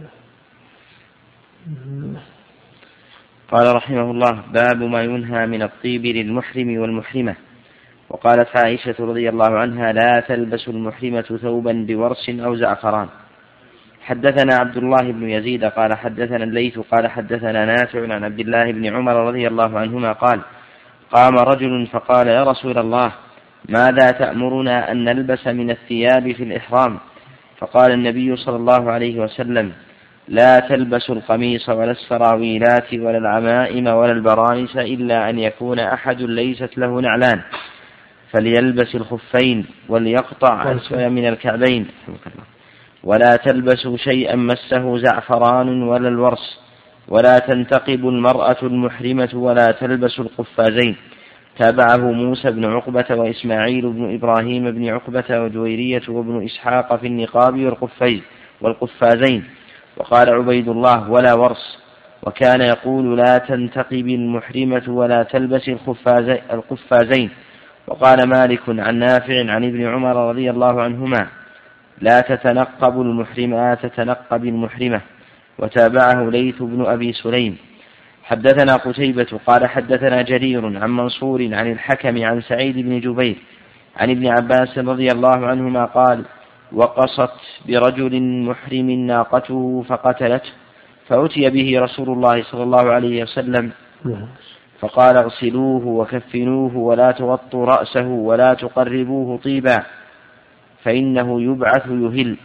قال رحمه الله: باب ما ينهى من الطيب للمحرم والمحرمة. وقالت عائشة رضي الله عنها: لا تلبس المحرمة ثوبا بورس أو زعفران. حدثنا عبد الله بن يزيد قال حدثنا الليث قال حدثنا نافع عن عبد الله بن عمر رضي الله عنهما قال: قام رجل فقال: يا رسول الله، ماذا تأمرنا أن نلبس من الثياب في الإحرام؟ فقال النبي صلى الله عليه وسلم: لا تلبسوا القميص ولا السراويلات ولا العمائم ولا البرانس إلا أن يكون أحد ليست له نعلان، فليلبس الخفين وليقطع أسفل من الكعبين، ولا تلبسوا شيئا مسه زعفران ولا الورس، ولا تنتقب المرأة المحرمة ولا تلبس القفازين. تابعه موسى بن عقبة وإسماعيل بن إبراهيم بن عقبة وجويرية وابن إسحاق في النقاب والقفازين. وقال عبيد الله: ولا ورس. وكان يقول: لا تنتقب المحرمة ولا تلبس القفازين. وقال مالك عن نافع عن ابن عمر رضي الله عنهما: لا تتنقب المحرمة تتنقب المحرمة. وتابعه ليث بن أبي سليم. حدثنا قتيبة قال حدثنا جرير عن منصور عن الحكم عن سعيد بن جبير عن ابن عباس رضي الله عنهما قال: وقصت برجل محرم ناقته فقتلته، فأتي به رسول الله صلى الله عليه وسلم فقال: اغسلوه وكفنوه ولا تغطوا رأسه ولا تقربوه طيبا فإنه يبعث يهل.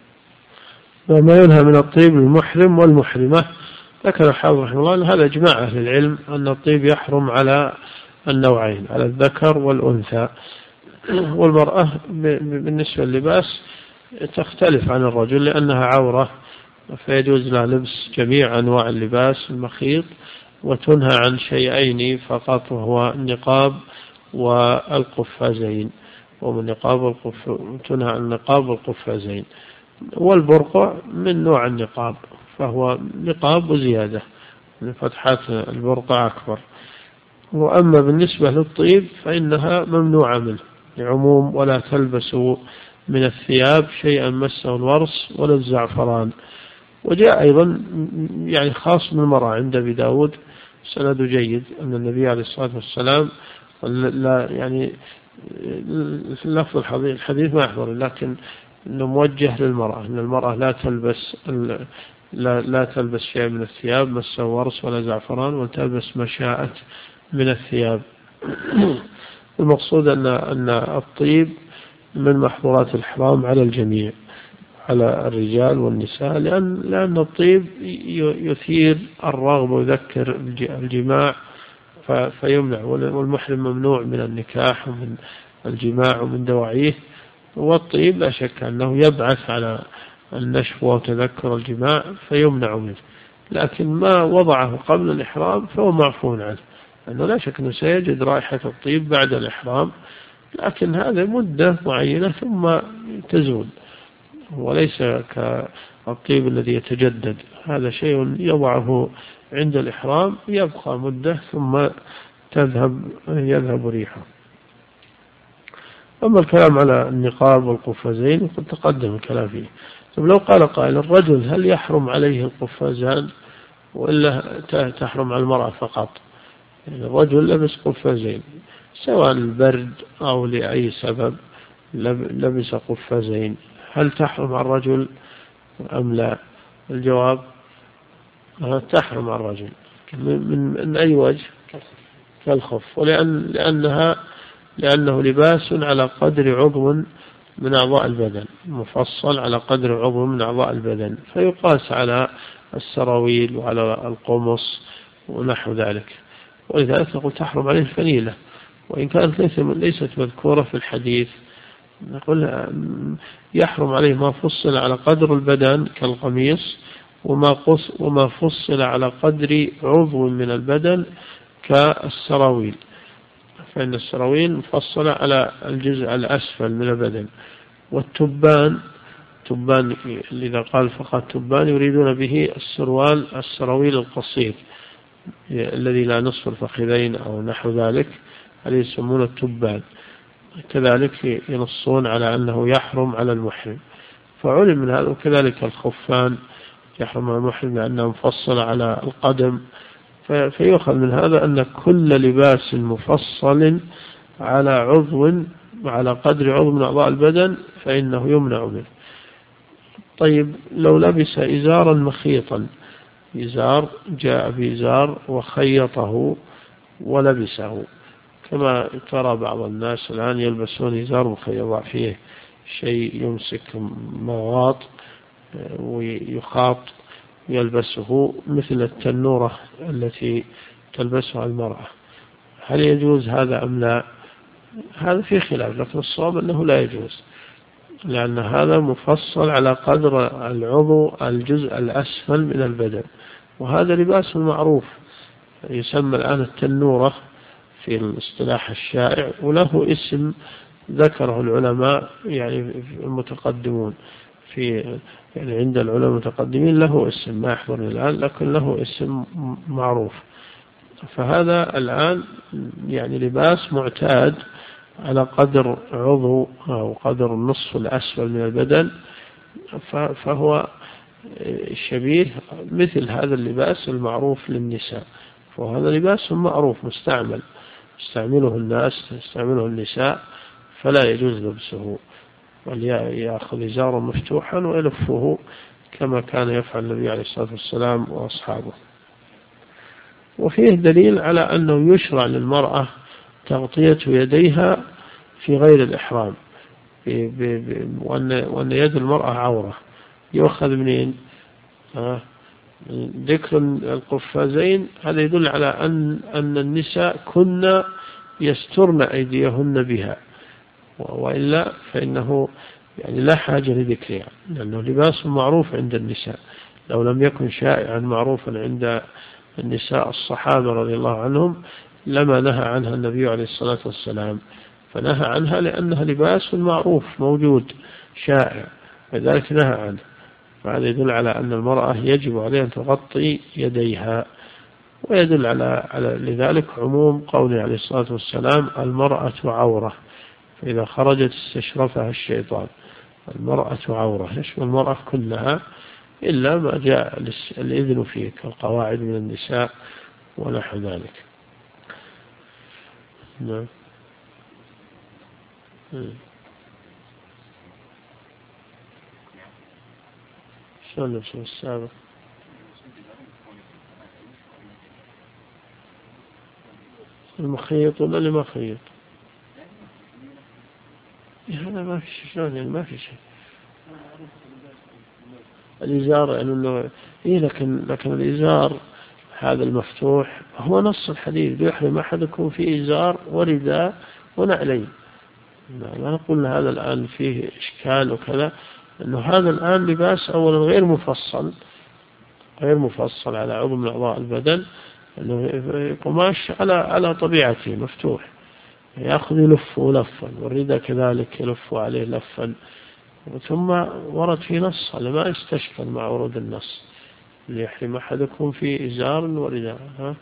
وما ينهى من الطيب المحرم والمحرمة. ذكر الحافظ رحمه الله هذا إجماع أهل العلم أن الطيب يحرم على النوعين، على الذكر والأنثى. والمرأة بالنسبة للباس تختلف عن الرجل لأنها عورة، فيجوز لها لبس جميع أنواع اللباس المخيط، وتنهى عن شيئين فقط، وهو النقاب والقفازين. ومن نقاب القف... تنهى عن النقاب والقفازين. والبرقع من نوع النقاب، فهو نقاب وزيادة، فتحات البرقع أكبر. وأما بالنسبة للطيب فإنها ممنوعة منه لعموم: ولا تلبسوا من الثياب شيئا مسه الورس ولا الزعفران. وجاء أيضا يعني خاص بالمرأة عند أبي داود سند جيد أن النبي عليه الصلاة والسلام لا يعني في اللفظ الحديث ما يحضر، لكن إنه موجه للمرأة أن المرأة لا تلبس لا, لا تلبس شيء من الثياب مسه ورس ولا زعفران، وتلبس ما شاءت من الثياب. المقصود أن أن الطيب من محظورات الإحرام على الجميع، على الرجال والنساء، لأن لأن الطيب يثير الرغبة ويذكر الجماع فيمنع. والمحرم ممنوع من النكاح ومن الجماع ومن دواعيه، والطيب لا شك أنه يبعث على النشوة وتذكر الجماع فيمنع منه، لكن ما وضعه قبل الإحرام فهو معفون عنه، أنه لا شك أنه سيجد رائحة الطيب بعد الإحرام، لكن هذا مدة معينة ثم تزول، وليس كالطيب الذي يتجدد، هذا شيء يضعه عند الإحرام يبقى مدة ثم تذهب يذهب ريحه. أما الكلام على النقاب والقفازين قد تقدم الكلام فيه. طب لو قال قائل الرجل هل يحرم عليه القفازان وإلا تحرم على المرأة فقط؟ يعني الرجل لبس قفازين سواء البرد أو لأي سبب لبس قفازين، هل تحرم على الرجل أم لا؟ الجواب تحرم على الرجل من, من أي وجه؟ كالخف، ولأن لأنها لأنه لباس على قدر عضو من أعضاء البدن، مفصل على قدر عضو من أعضاء البدن، فيقاس على السراويل وعلى القمص ونحو ذلك، ولذلك نقول تحرم عليه الفنيلة، وإن كانت ليست مذكورة في الحديث نقول يحرم عليه ما فصل على قدر البدن كالقميص، وما قص وما فصل على قدر عضو من البدن كالسراويل، فإن السراويل مفصلة على الجزء الأسفل من البدن. والتبان تبان إذا قال فقط تبان يريدون به السروال السراويل القصير الذي لا نصف الفخذين أو نحو ذلك، هذه يسمونه التبان، كذلك ينصون على أنه يحرم على المحرم، فعلم من هذا. وكذلك الخفان يحرم على المحرم لأنه مفصل على القدم، فيؤخذ من هذا أن كل لباس مفصل على عضو على قدر عضو من أعضاء البدن فإنه يمنع منه. طيب لو لبس إزارا مخيطا، إزار جاء بإزار وخيطه ولبسه، كما ترى بعض الناس الآن يلبسون إزار مخيط فيه شيء يمسك مواط ويخاط يلبسه مثل التنورة التي تلبسها المرأة، هل يجوز هذا أم لا؟ هذا في خلاف، لكن الصواب أنه لا يجوز، لأن هذا مفصل على قدر العضو الجزء الأسفل من البدن، وهذا لباس معروف يسمى الآن التنورة في الاصطلاح الشائع، وله اسم ذكره العلماء يعني المتقدمون في يعني عند العلماء المتقدمين له اسم ما يحضرني الآن، لكن له اسم معروف. فهذا الآن يعني لباس معتاد على قدر عضو أو قدر النصف الأسفل من البدن، فهو شبيه مثل هذا اللباس المعروف للنساء، وهذا لباس معروف مستعمل يستعمله الناس يستعمله النساء، فلا يجوز لبسه، وليأخذ إزارا مفتوحا ويلفه كما كان يفعل النبي عليه الصلاة والسلام وأصحابه. وفيه دليل على أنه يشرع للمرأة تغطية يديها في غير الإحرام، وأن يد المرأة عورة، يؤخذ منين؟ ذكر القفازين هذا يدل على أن أن النساء كن يسترن أيديهن بها، وإلا فإنه يعني لا حاجة لذكرها، لأنه لباس معروف عند النساء، لو لم يكن شائعا معروفا عند النساء الصحابة رضي الله عنهم لما نهى عنها النبي عليه الصلاة والسلام، فنهى عنها لأنها لباس معروف موجود شائع، لذلك نهى عنه. فهذا يدل على أن المرأة يجب عليها أن تغطي يديها، ويدل على, على لذلك عموم قوله عليه الصلاة والسلام المرأة عورة، فإذا خرجت استشرفها الشيطان. المرأة عورة يشمل المرأة كلها إلا ما جاء الإذن فيه كالقواعد من النساء ونحو ذلك. نعم. شلون نفسه السابق؟ المخيط ولا اللي ما خيط؟ هذا ما في شيء، شلون يعني ما في شيء. الإزار يعني إنه إيه، لكن لكن الإزار هذا المفتوح هو نص الحديث يحرم أحدكم في إزار ورداء ونعلين، لا نقول هذا الآن فيه إشكال وكذا، أنه هذا الآن لباس أولا غير مفصل غير مفصل على عضو من أعضاء البدن، أنه قماش على على طبيعته مفتوح، يأخذ يلفه لفا، والرداء كذلك يلفه عليه لفا. ثم ورد في نص، هذا ما يستشكل مع ورود النص، ليحرم أحدكم في إزار ورداء. ها؟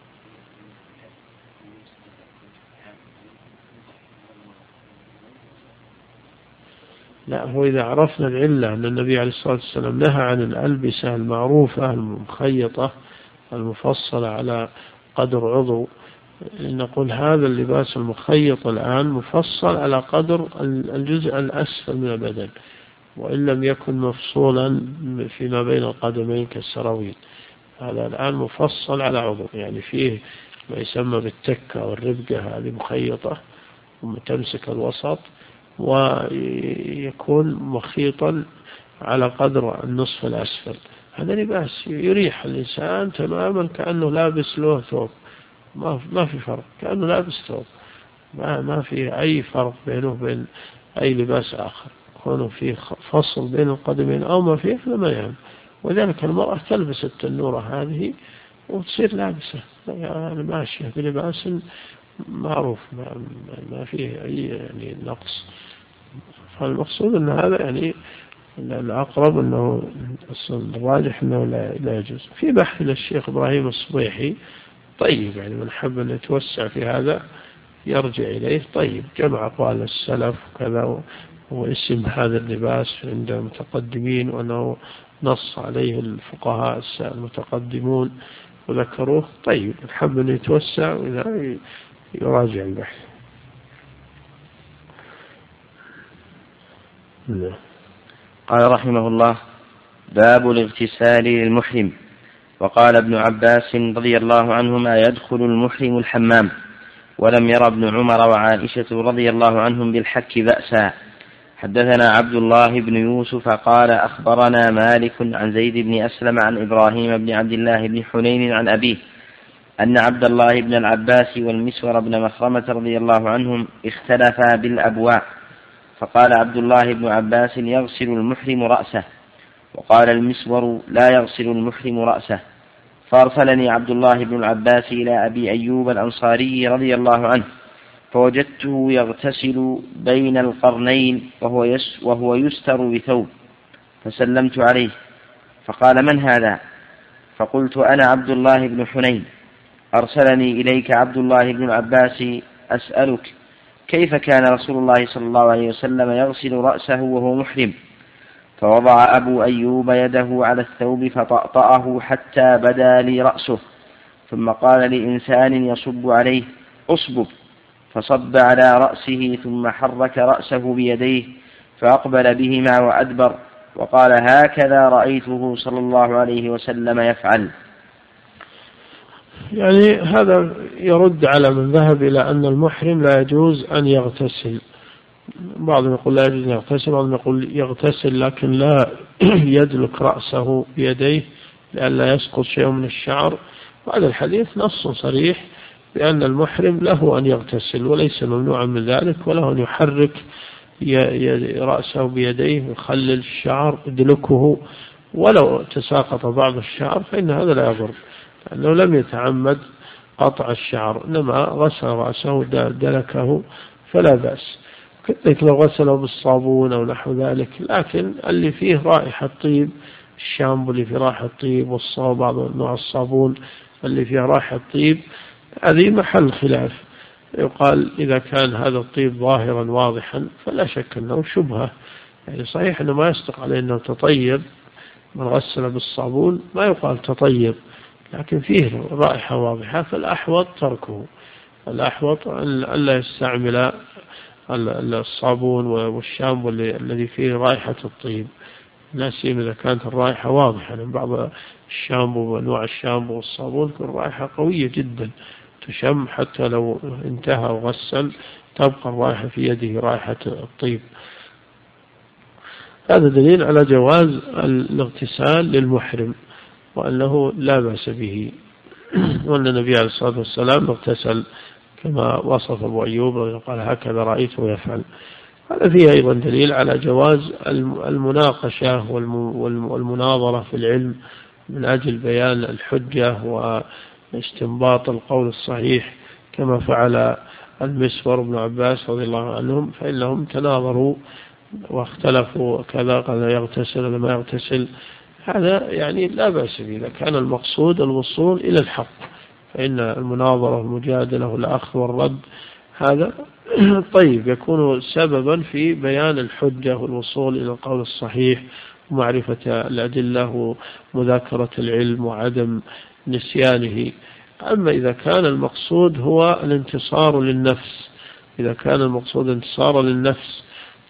لا، هو إذا عرفنا العلة أن النبي عليه الصلاة والسلام نهى عن الألبسة المعروفة المخيطة المفصلة على قدر عضو، نقول هذا اللباس المخيط الآن مفصل على قدر الجزء الأسفل من البدن، وإن لم يكن مفصولا فيما بين القدمين كالسراويل. هذا الآن مفصل على عضو، يعني فيه ما يسمى بالتكة والربقة، هذه مخيطة ثم تمسك الوسط، ويكون مخيطا على قدر النصف الأسفل. هذا لباس يريح الإنسان تماما، كأنه لابس له ثوب، ما ما في فرق، كأنه لابس ثوب، ما ما في أي فرق بينه وبين أي لباس آخر. كونه في فصل بين القدمين أو ما فيه فلا ما يهم. وذلك المرأة تلبس التنورة هذه وتصير لابسة، يعني ماشية بلباس معروف، ما, ما فيه أي يعني نقص. فالمقصود أن هذا يعني الأقرب أنه الراجح أنه لا, لا يجوز. في بحث للشيخ إبراهيم الصبيحي طيب، يعني من حب أن يتوسع في هذا يرجع إليه، طيب جمع أقوال السلف وكذا، واسم هذا اللباس عند المتقدمين وأنه نص عليه الفقهاء المتقدمون وذكروه، طيب حب أن يتوسع وإذا يراجع البحث. لا. قال رحمه الله: باب الاغتسال للمحرم. وقال ابن عباس رضي الله عنهما: يدخل المحرم الحمام. ولم ير ابن عمر وعائشة رضي الله عنهم بالحك بأسا. حدثنا عبد الله بن يوسف قال أخبرنا مالك عن زيد بن أسلم عن إبراهيم بن عبد الله بن حنين عن أبيه أن عبد الله بن العباس والمسور بن مخرمة رضي الله عنهم اختلفا بالأبواء، فقال عبد الله بن عباس: يغسل المحرم رأسه، وقال المسور: لا يغسل المحرم رأسه. فارسلني عبد الله بن العباس إلى أبي أيوب الأنصاري رضي الله عنه، فوجدته يغتسل بين القرنين وهو, يس وهو يستر بثوب، فسلمت عليه فقال: من هذا؟ فقلت: أنا عبد الله بن حنين، أرسلني إليك عبد الله بن العباس أسألك كيف كان رسول الله صلى الله عليه وسلم يغسل رأسه وهو محرم؟ فوضع أبو أيوب يده على الثوب فطأطأه حتى بدا لي رأسه، ثم قال لإنسان يصب عليه: أصبب، فصب على رأسه ثم حرك رأسه بيديه فأقبل بهما وأدبر، وقال: هكذا رأيته صلى الله عليه وسلم يفعل. يعني هذا يرد على من ذهب إلى أن المحرم لا يجوز أن يغتسل. بعضهم يقول لا يجوز أن يغتسل، بعضهم يقول يغتسل لكن لا يدلك رأسه بيديه لئلا يسقط شيء من الشعر. وهذا الحديث نص صريح بأن المحرم له أن يغتسل وليس ممنوعا من ذلك، وله أن يحرك رأسه بيديه ويخلل الشعر يدلكه، ولو تساقط بعض الشعر فإن هذا لا يضر، لأنه لم يتعمد قطع الشعر، إنما غسل رأسه دلكه فلا بأس. كذلك لو غسله بالصابون أو نحو ذلك، لكن اللي فيه رائحة طيب، الشامبو اللي فيه رائحة طيب، والصابون بعض نوع الصابون اللي فيه رائحة طيب، هذه محل خلاف. يقال إذا كان هذا الطيب ظاهرا واضحا فلا شك أنه شبهة، يعني صحيح أنه ما يصدق عليه أنه تطيب، من غسل بالصابون ما يقال تطيب، لكن فيه رائحة واضحة، فالأحوط تركه، الأحوط أن لا يستعمل الصابون والشامبو الذي فيه رائحة الطيب، لا سيما إذا كانت الرائحة واضحة، لأن بعض الشامبو وأنواع الشامبو والصابون تكون رائحة قوية جدا تشم، حتى لو انتهى وغسل تبقى الرائحة في يده رائحة الطيب. هذا دليل على جواز الاغتسال للمحرم وأنه لا بأس به، وأن النبي عليه الصلاة والسلام اغتسل كما وصف أبو أيوب وقال: هكذا رأيته يفعل. هذا فيه أيضا دليل على جواز المناقشة والمناظرة في العلم من أجل بيان الحجة واستنباط القول الصحيح، كما فعل المسور بن عباس رضي الله عنهم، فإنهم تناظروا واختلفوا كذا، قال يغتسل ولا ما يغتسل. هذا يعني لا بأس به إذا كان المقصود الوصول إلى الحق، فإن المناظرة والمجادلة والأخذ والرد هذا طيب يكون سببا في بيان الحجة والوصول إلى القول الصحيح ومعرفة الأدلة ومذاكرة العلم وعدم نسيانه. أما إذا كان المقصود هو الانتصار للنفس، إذا كان المقصود انتصار للنفس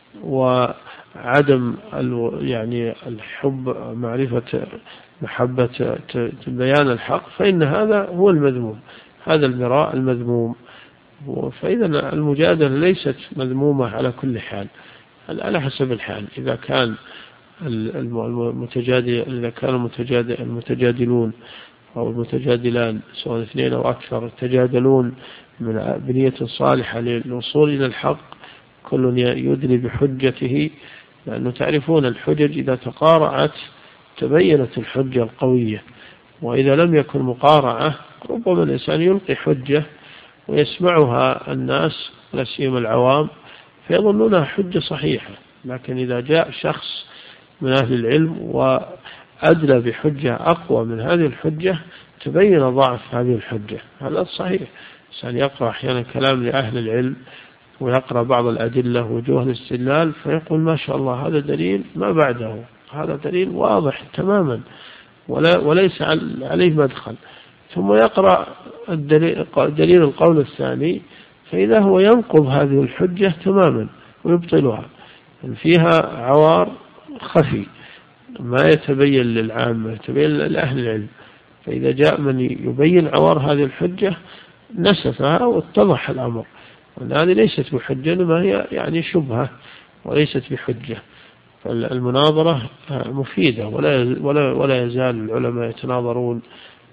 وعدم يعني الحب معرفة محبة بيان الحق، فإن هذا هو المذموم، هذا المراء المذموم. فإذا المجادلة ليست مذمومة على كل حال، على حسب الحال. إذا كان المتجادل إذا كان المتجادلون أو المتجادلان سواء اثنين أو أكثر تجادلون من بنية صالحة للوصول إلى الحق، كل يدلي بحجته، لأنه تعرفون الحجج إذا تقارعت تبينت الحجة القوية، وإذا لم يكن مقارعة ربما الإنسان يلقي حجة ويسمعها الناس لا سيما العوام فيظنونها حجة صحيحة، لكن إذا جاء شخص من أهل العلم وأدلى بحجة أقوى من هذه الحجة تبين ضعف هذه الحجة. هذا صحيح، الإنسان يقرأ أحيانا كلام لأهل العلم ويقرأ بعض الأدلة وجوه الاستدلال فيقول ما شاء الله هذا دليل ما بعده، هذا دليل واضح تماما ولا وليس عليه مدخل، ثم يقرأ الدليل دليل القول الثاني فإذا هو ينقض هذه الحجة تماما ويبطلها، فيها عوار خفي ما يتبين للعامة، يتبين لأهل العلم. فإذا جاء من يبين عوار هذه الحجة نسفها واتضح الأمر، وأن هذه ليست بحجة إنما هي يعني شبهة وليست بحجة. فالمناظرة مفيدة، ولا ولا ولا يزال العلماء يتناظرون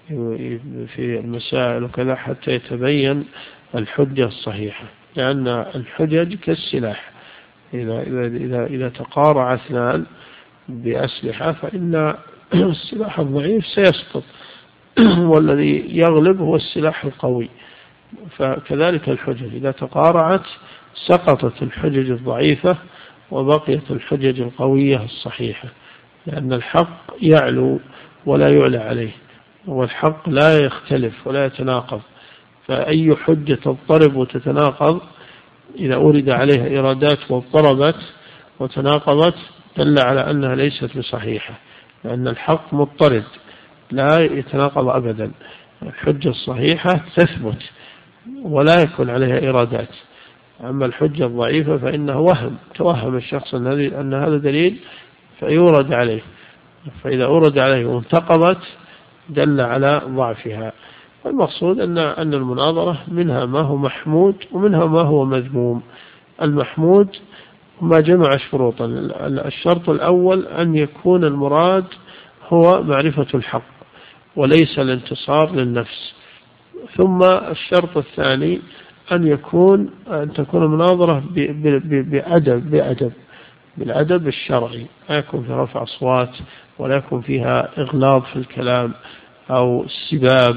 في المسائل وكذا حتى يتبين الحجة الصحيحة، لأن الحجج كالسلاح، إذا إذا إذا إذا تقارع اثنان بأسلحة فإن السلاح الضعيف سيسقط والذي يغلب هو السلاح القوي. فكذلك الحجج إذا تقارعت سقطت الحجج الضعيفة وبقيت الحجج القوية الصحيحة، لأن الحق يعلو ولا يعلى عليه، والحق لا يختلف ولا يتناقض. فأي حجة تضطرب وتتناقض إذا أورد عليها إيرادات واضطربت وتناقضت دل على أنها ليست بصحيحة، لأن الحق مضطرد لا يتناقض أبدا. الحجة الصحيحة تثبت ولا يكون عليها إيرادات، أما الحجة الضعيفة فإنها وهم، توهم الشخص أن هذا دليل فيورد عليه، فإذا أورد عليه وانتقضت دل على ضعفها. المقصود أن أن المناظرة منها ما هو محمود ومنها ما هو مذموم. المحمود ما جمع شروطا، الشرط الأول أن يكون المراد هو معرفة الحق وليس الانتصار للنفس، ثم الشرط الثاني أن يكون أن تكون المناظرة بأدب بأدب بالأدب الشرعي، لا يكون فيها رفع أصوات ولا يكون فيها إغلاظ في الكلام أو سباب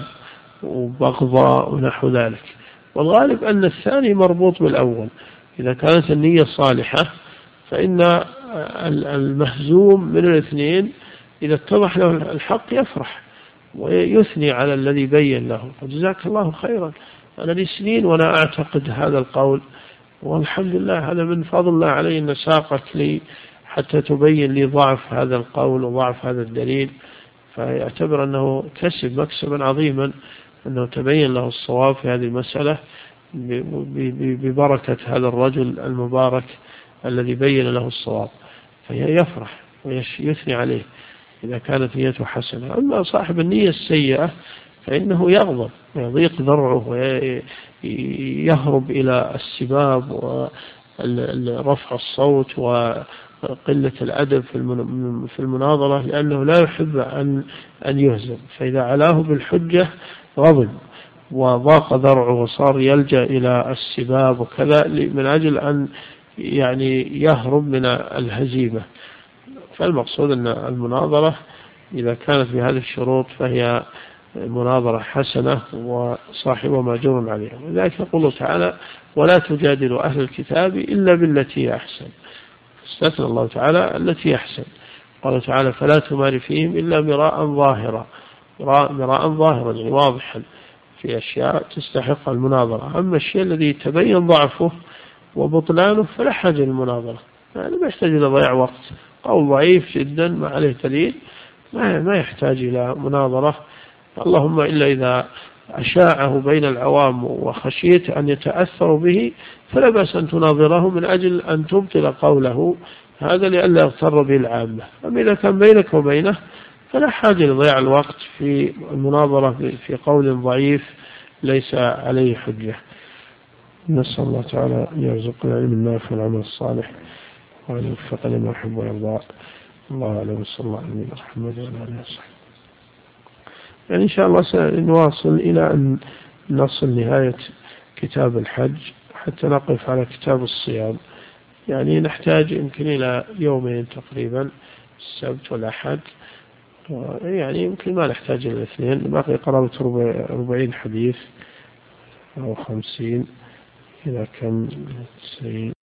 وبغضاء ونحو ذلك. والغالب أن الثاني مربوط بالأول، إذا كانت النية صالحة فإن المهزوم من الاثنين إذا اتضح له الحق يفرح ويثني على الذي بين له، جزاك الله خيرا، أنا لي سنين وأنا أعتقد هذا القول والحمد لله هذا من فضل الله علي أن ساقك لي حتى تبين لي ضعف هذا القول وضعف هذا الدليل. فيعتبر أنه كسب مكسبا عظيما أنه تبين له الصواب في هذه المسألة ببركة هذا الرجل المبارك الذي بين له الصواب، فيفرح ويثني عليه إذا كانت نيته حسنة. أما صاحب النية السيئة فإنه يغضب ويضيق ذرعه ويهرب إلى السباب ورفع الصوت وقلة الأدب في المناظرة، لأنه لا يحب أن أن يهزم. فإذا علاه بالحجة غضب وضاق ذرعه وصار يلجأ إلى السباب وكذا من أجل أن يعني يهرب من الهزيمة. فالمقصود أن المناظرة إذا كانت بهذه الشروط فهي مناظرة حسنة وصاحبها مأجور عليها. لذلك يقول تعالى ولا تجادلوا أهل الكتاب إلا بالتي أحسن، استثنى الله تعالى التي أحسن. قال تعالى فلا تمار فيهم إلا مراء ظاهرا، مراء ظاهرا يعني واضحا في أشياء تستحق المناظرة. أما الشيء الذي تبين ضعفه وبطلانه فلا حاجة للمناظرة، يعني ما يحتاج إلى ضياع وقت، قول ضعيف جدا ما عليه دليل ما يحتاج إلى مناظرة. اللهم إلا إذا أشاعه بين العوام وخشيت أن يتأثروا به فلا بأس أن تناظره من أجل أن تبطل قوله هذا لئلا يغتر به العامة. أما إذا كان بينك وبينه فلا حاجة لضياع الوقت في المناظرة في قول ضعيف ليس عليه حجة. نسأل الله تعالى أن يرزقنا العلم النافع والعمل الصالح وأن يوفقنا لما يحب ويرضى. الله أعلم، صلى الله عليه محمد وعلى آله وصحبه. يعني إن شاء الله سنواصل إلى أن نصل نهاية كتاب الحج حتى نقف على كتاب الصيام. يعني نحتاج يمكن إلى يومين تقريبا، السبت والأحد، يعني يمكن ما نحتاج إلى الاثنين، باقي قرابة أربعين حديث أو خمسين إذا كان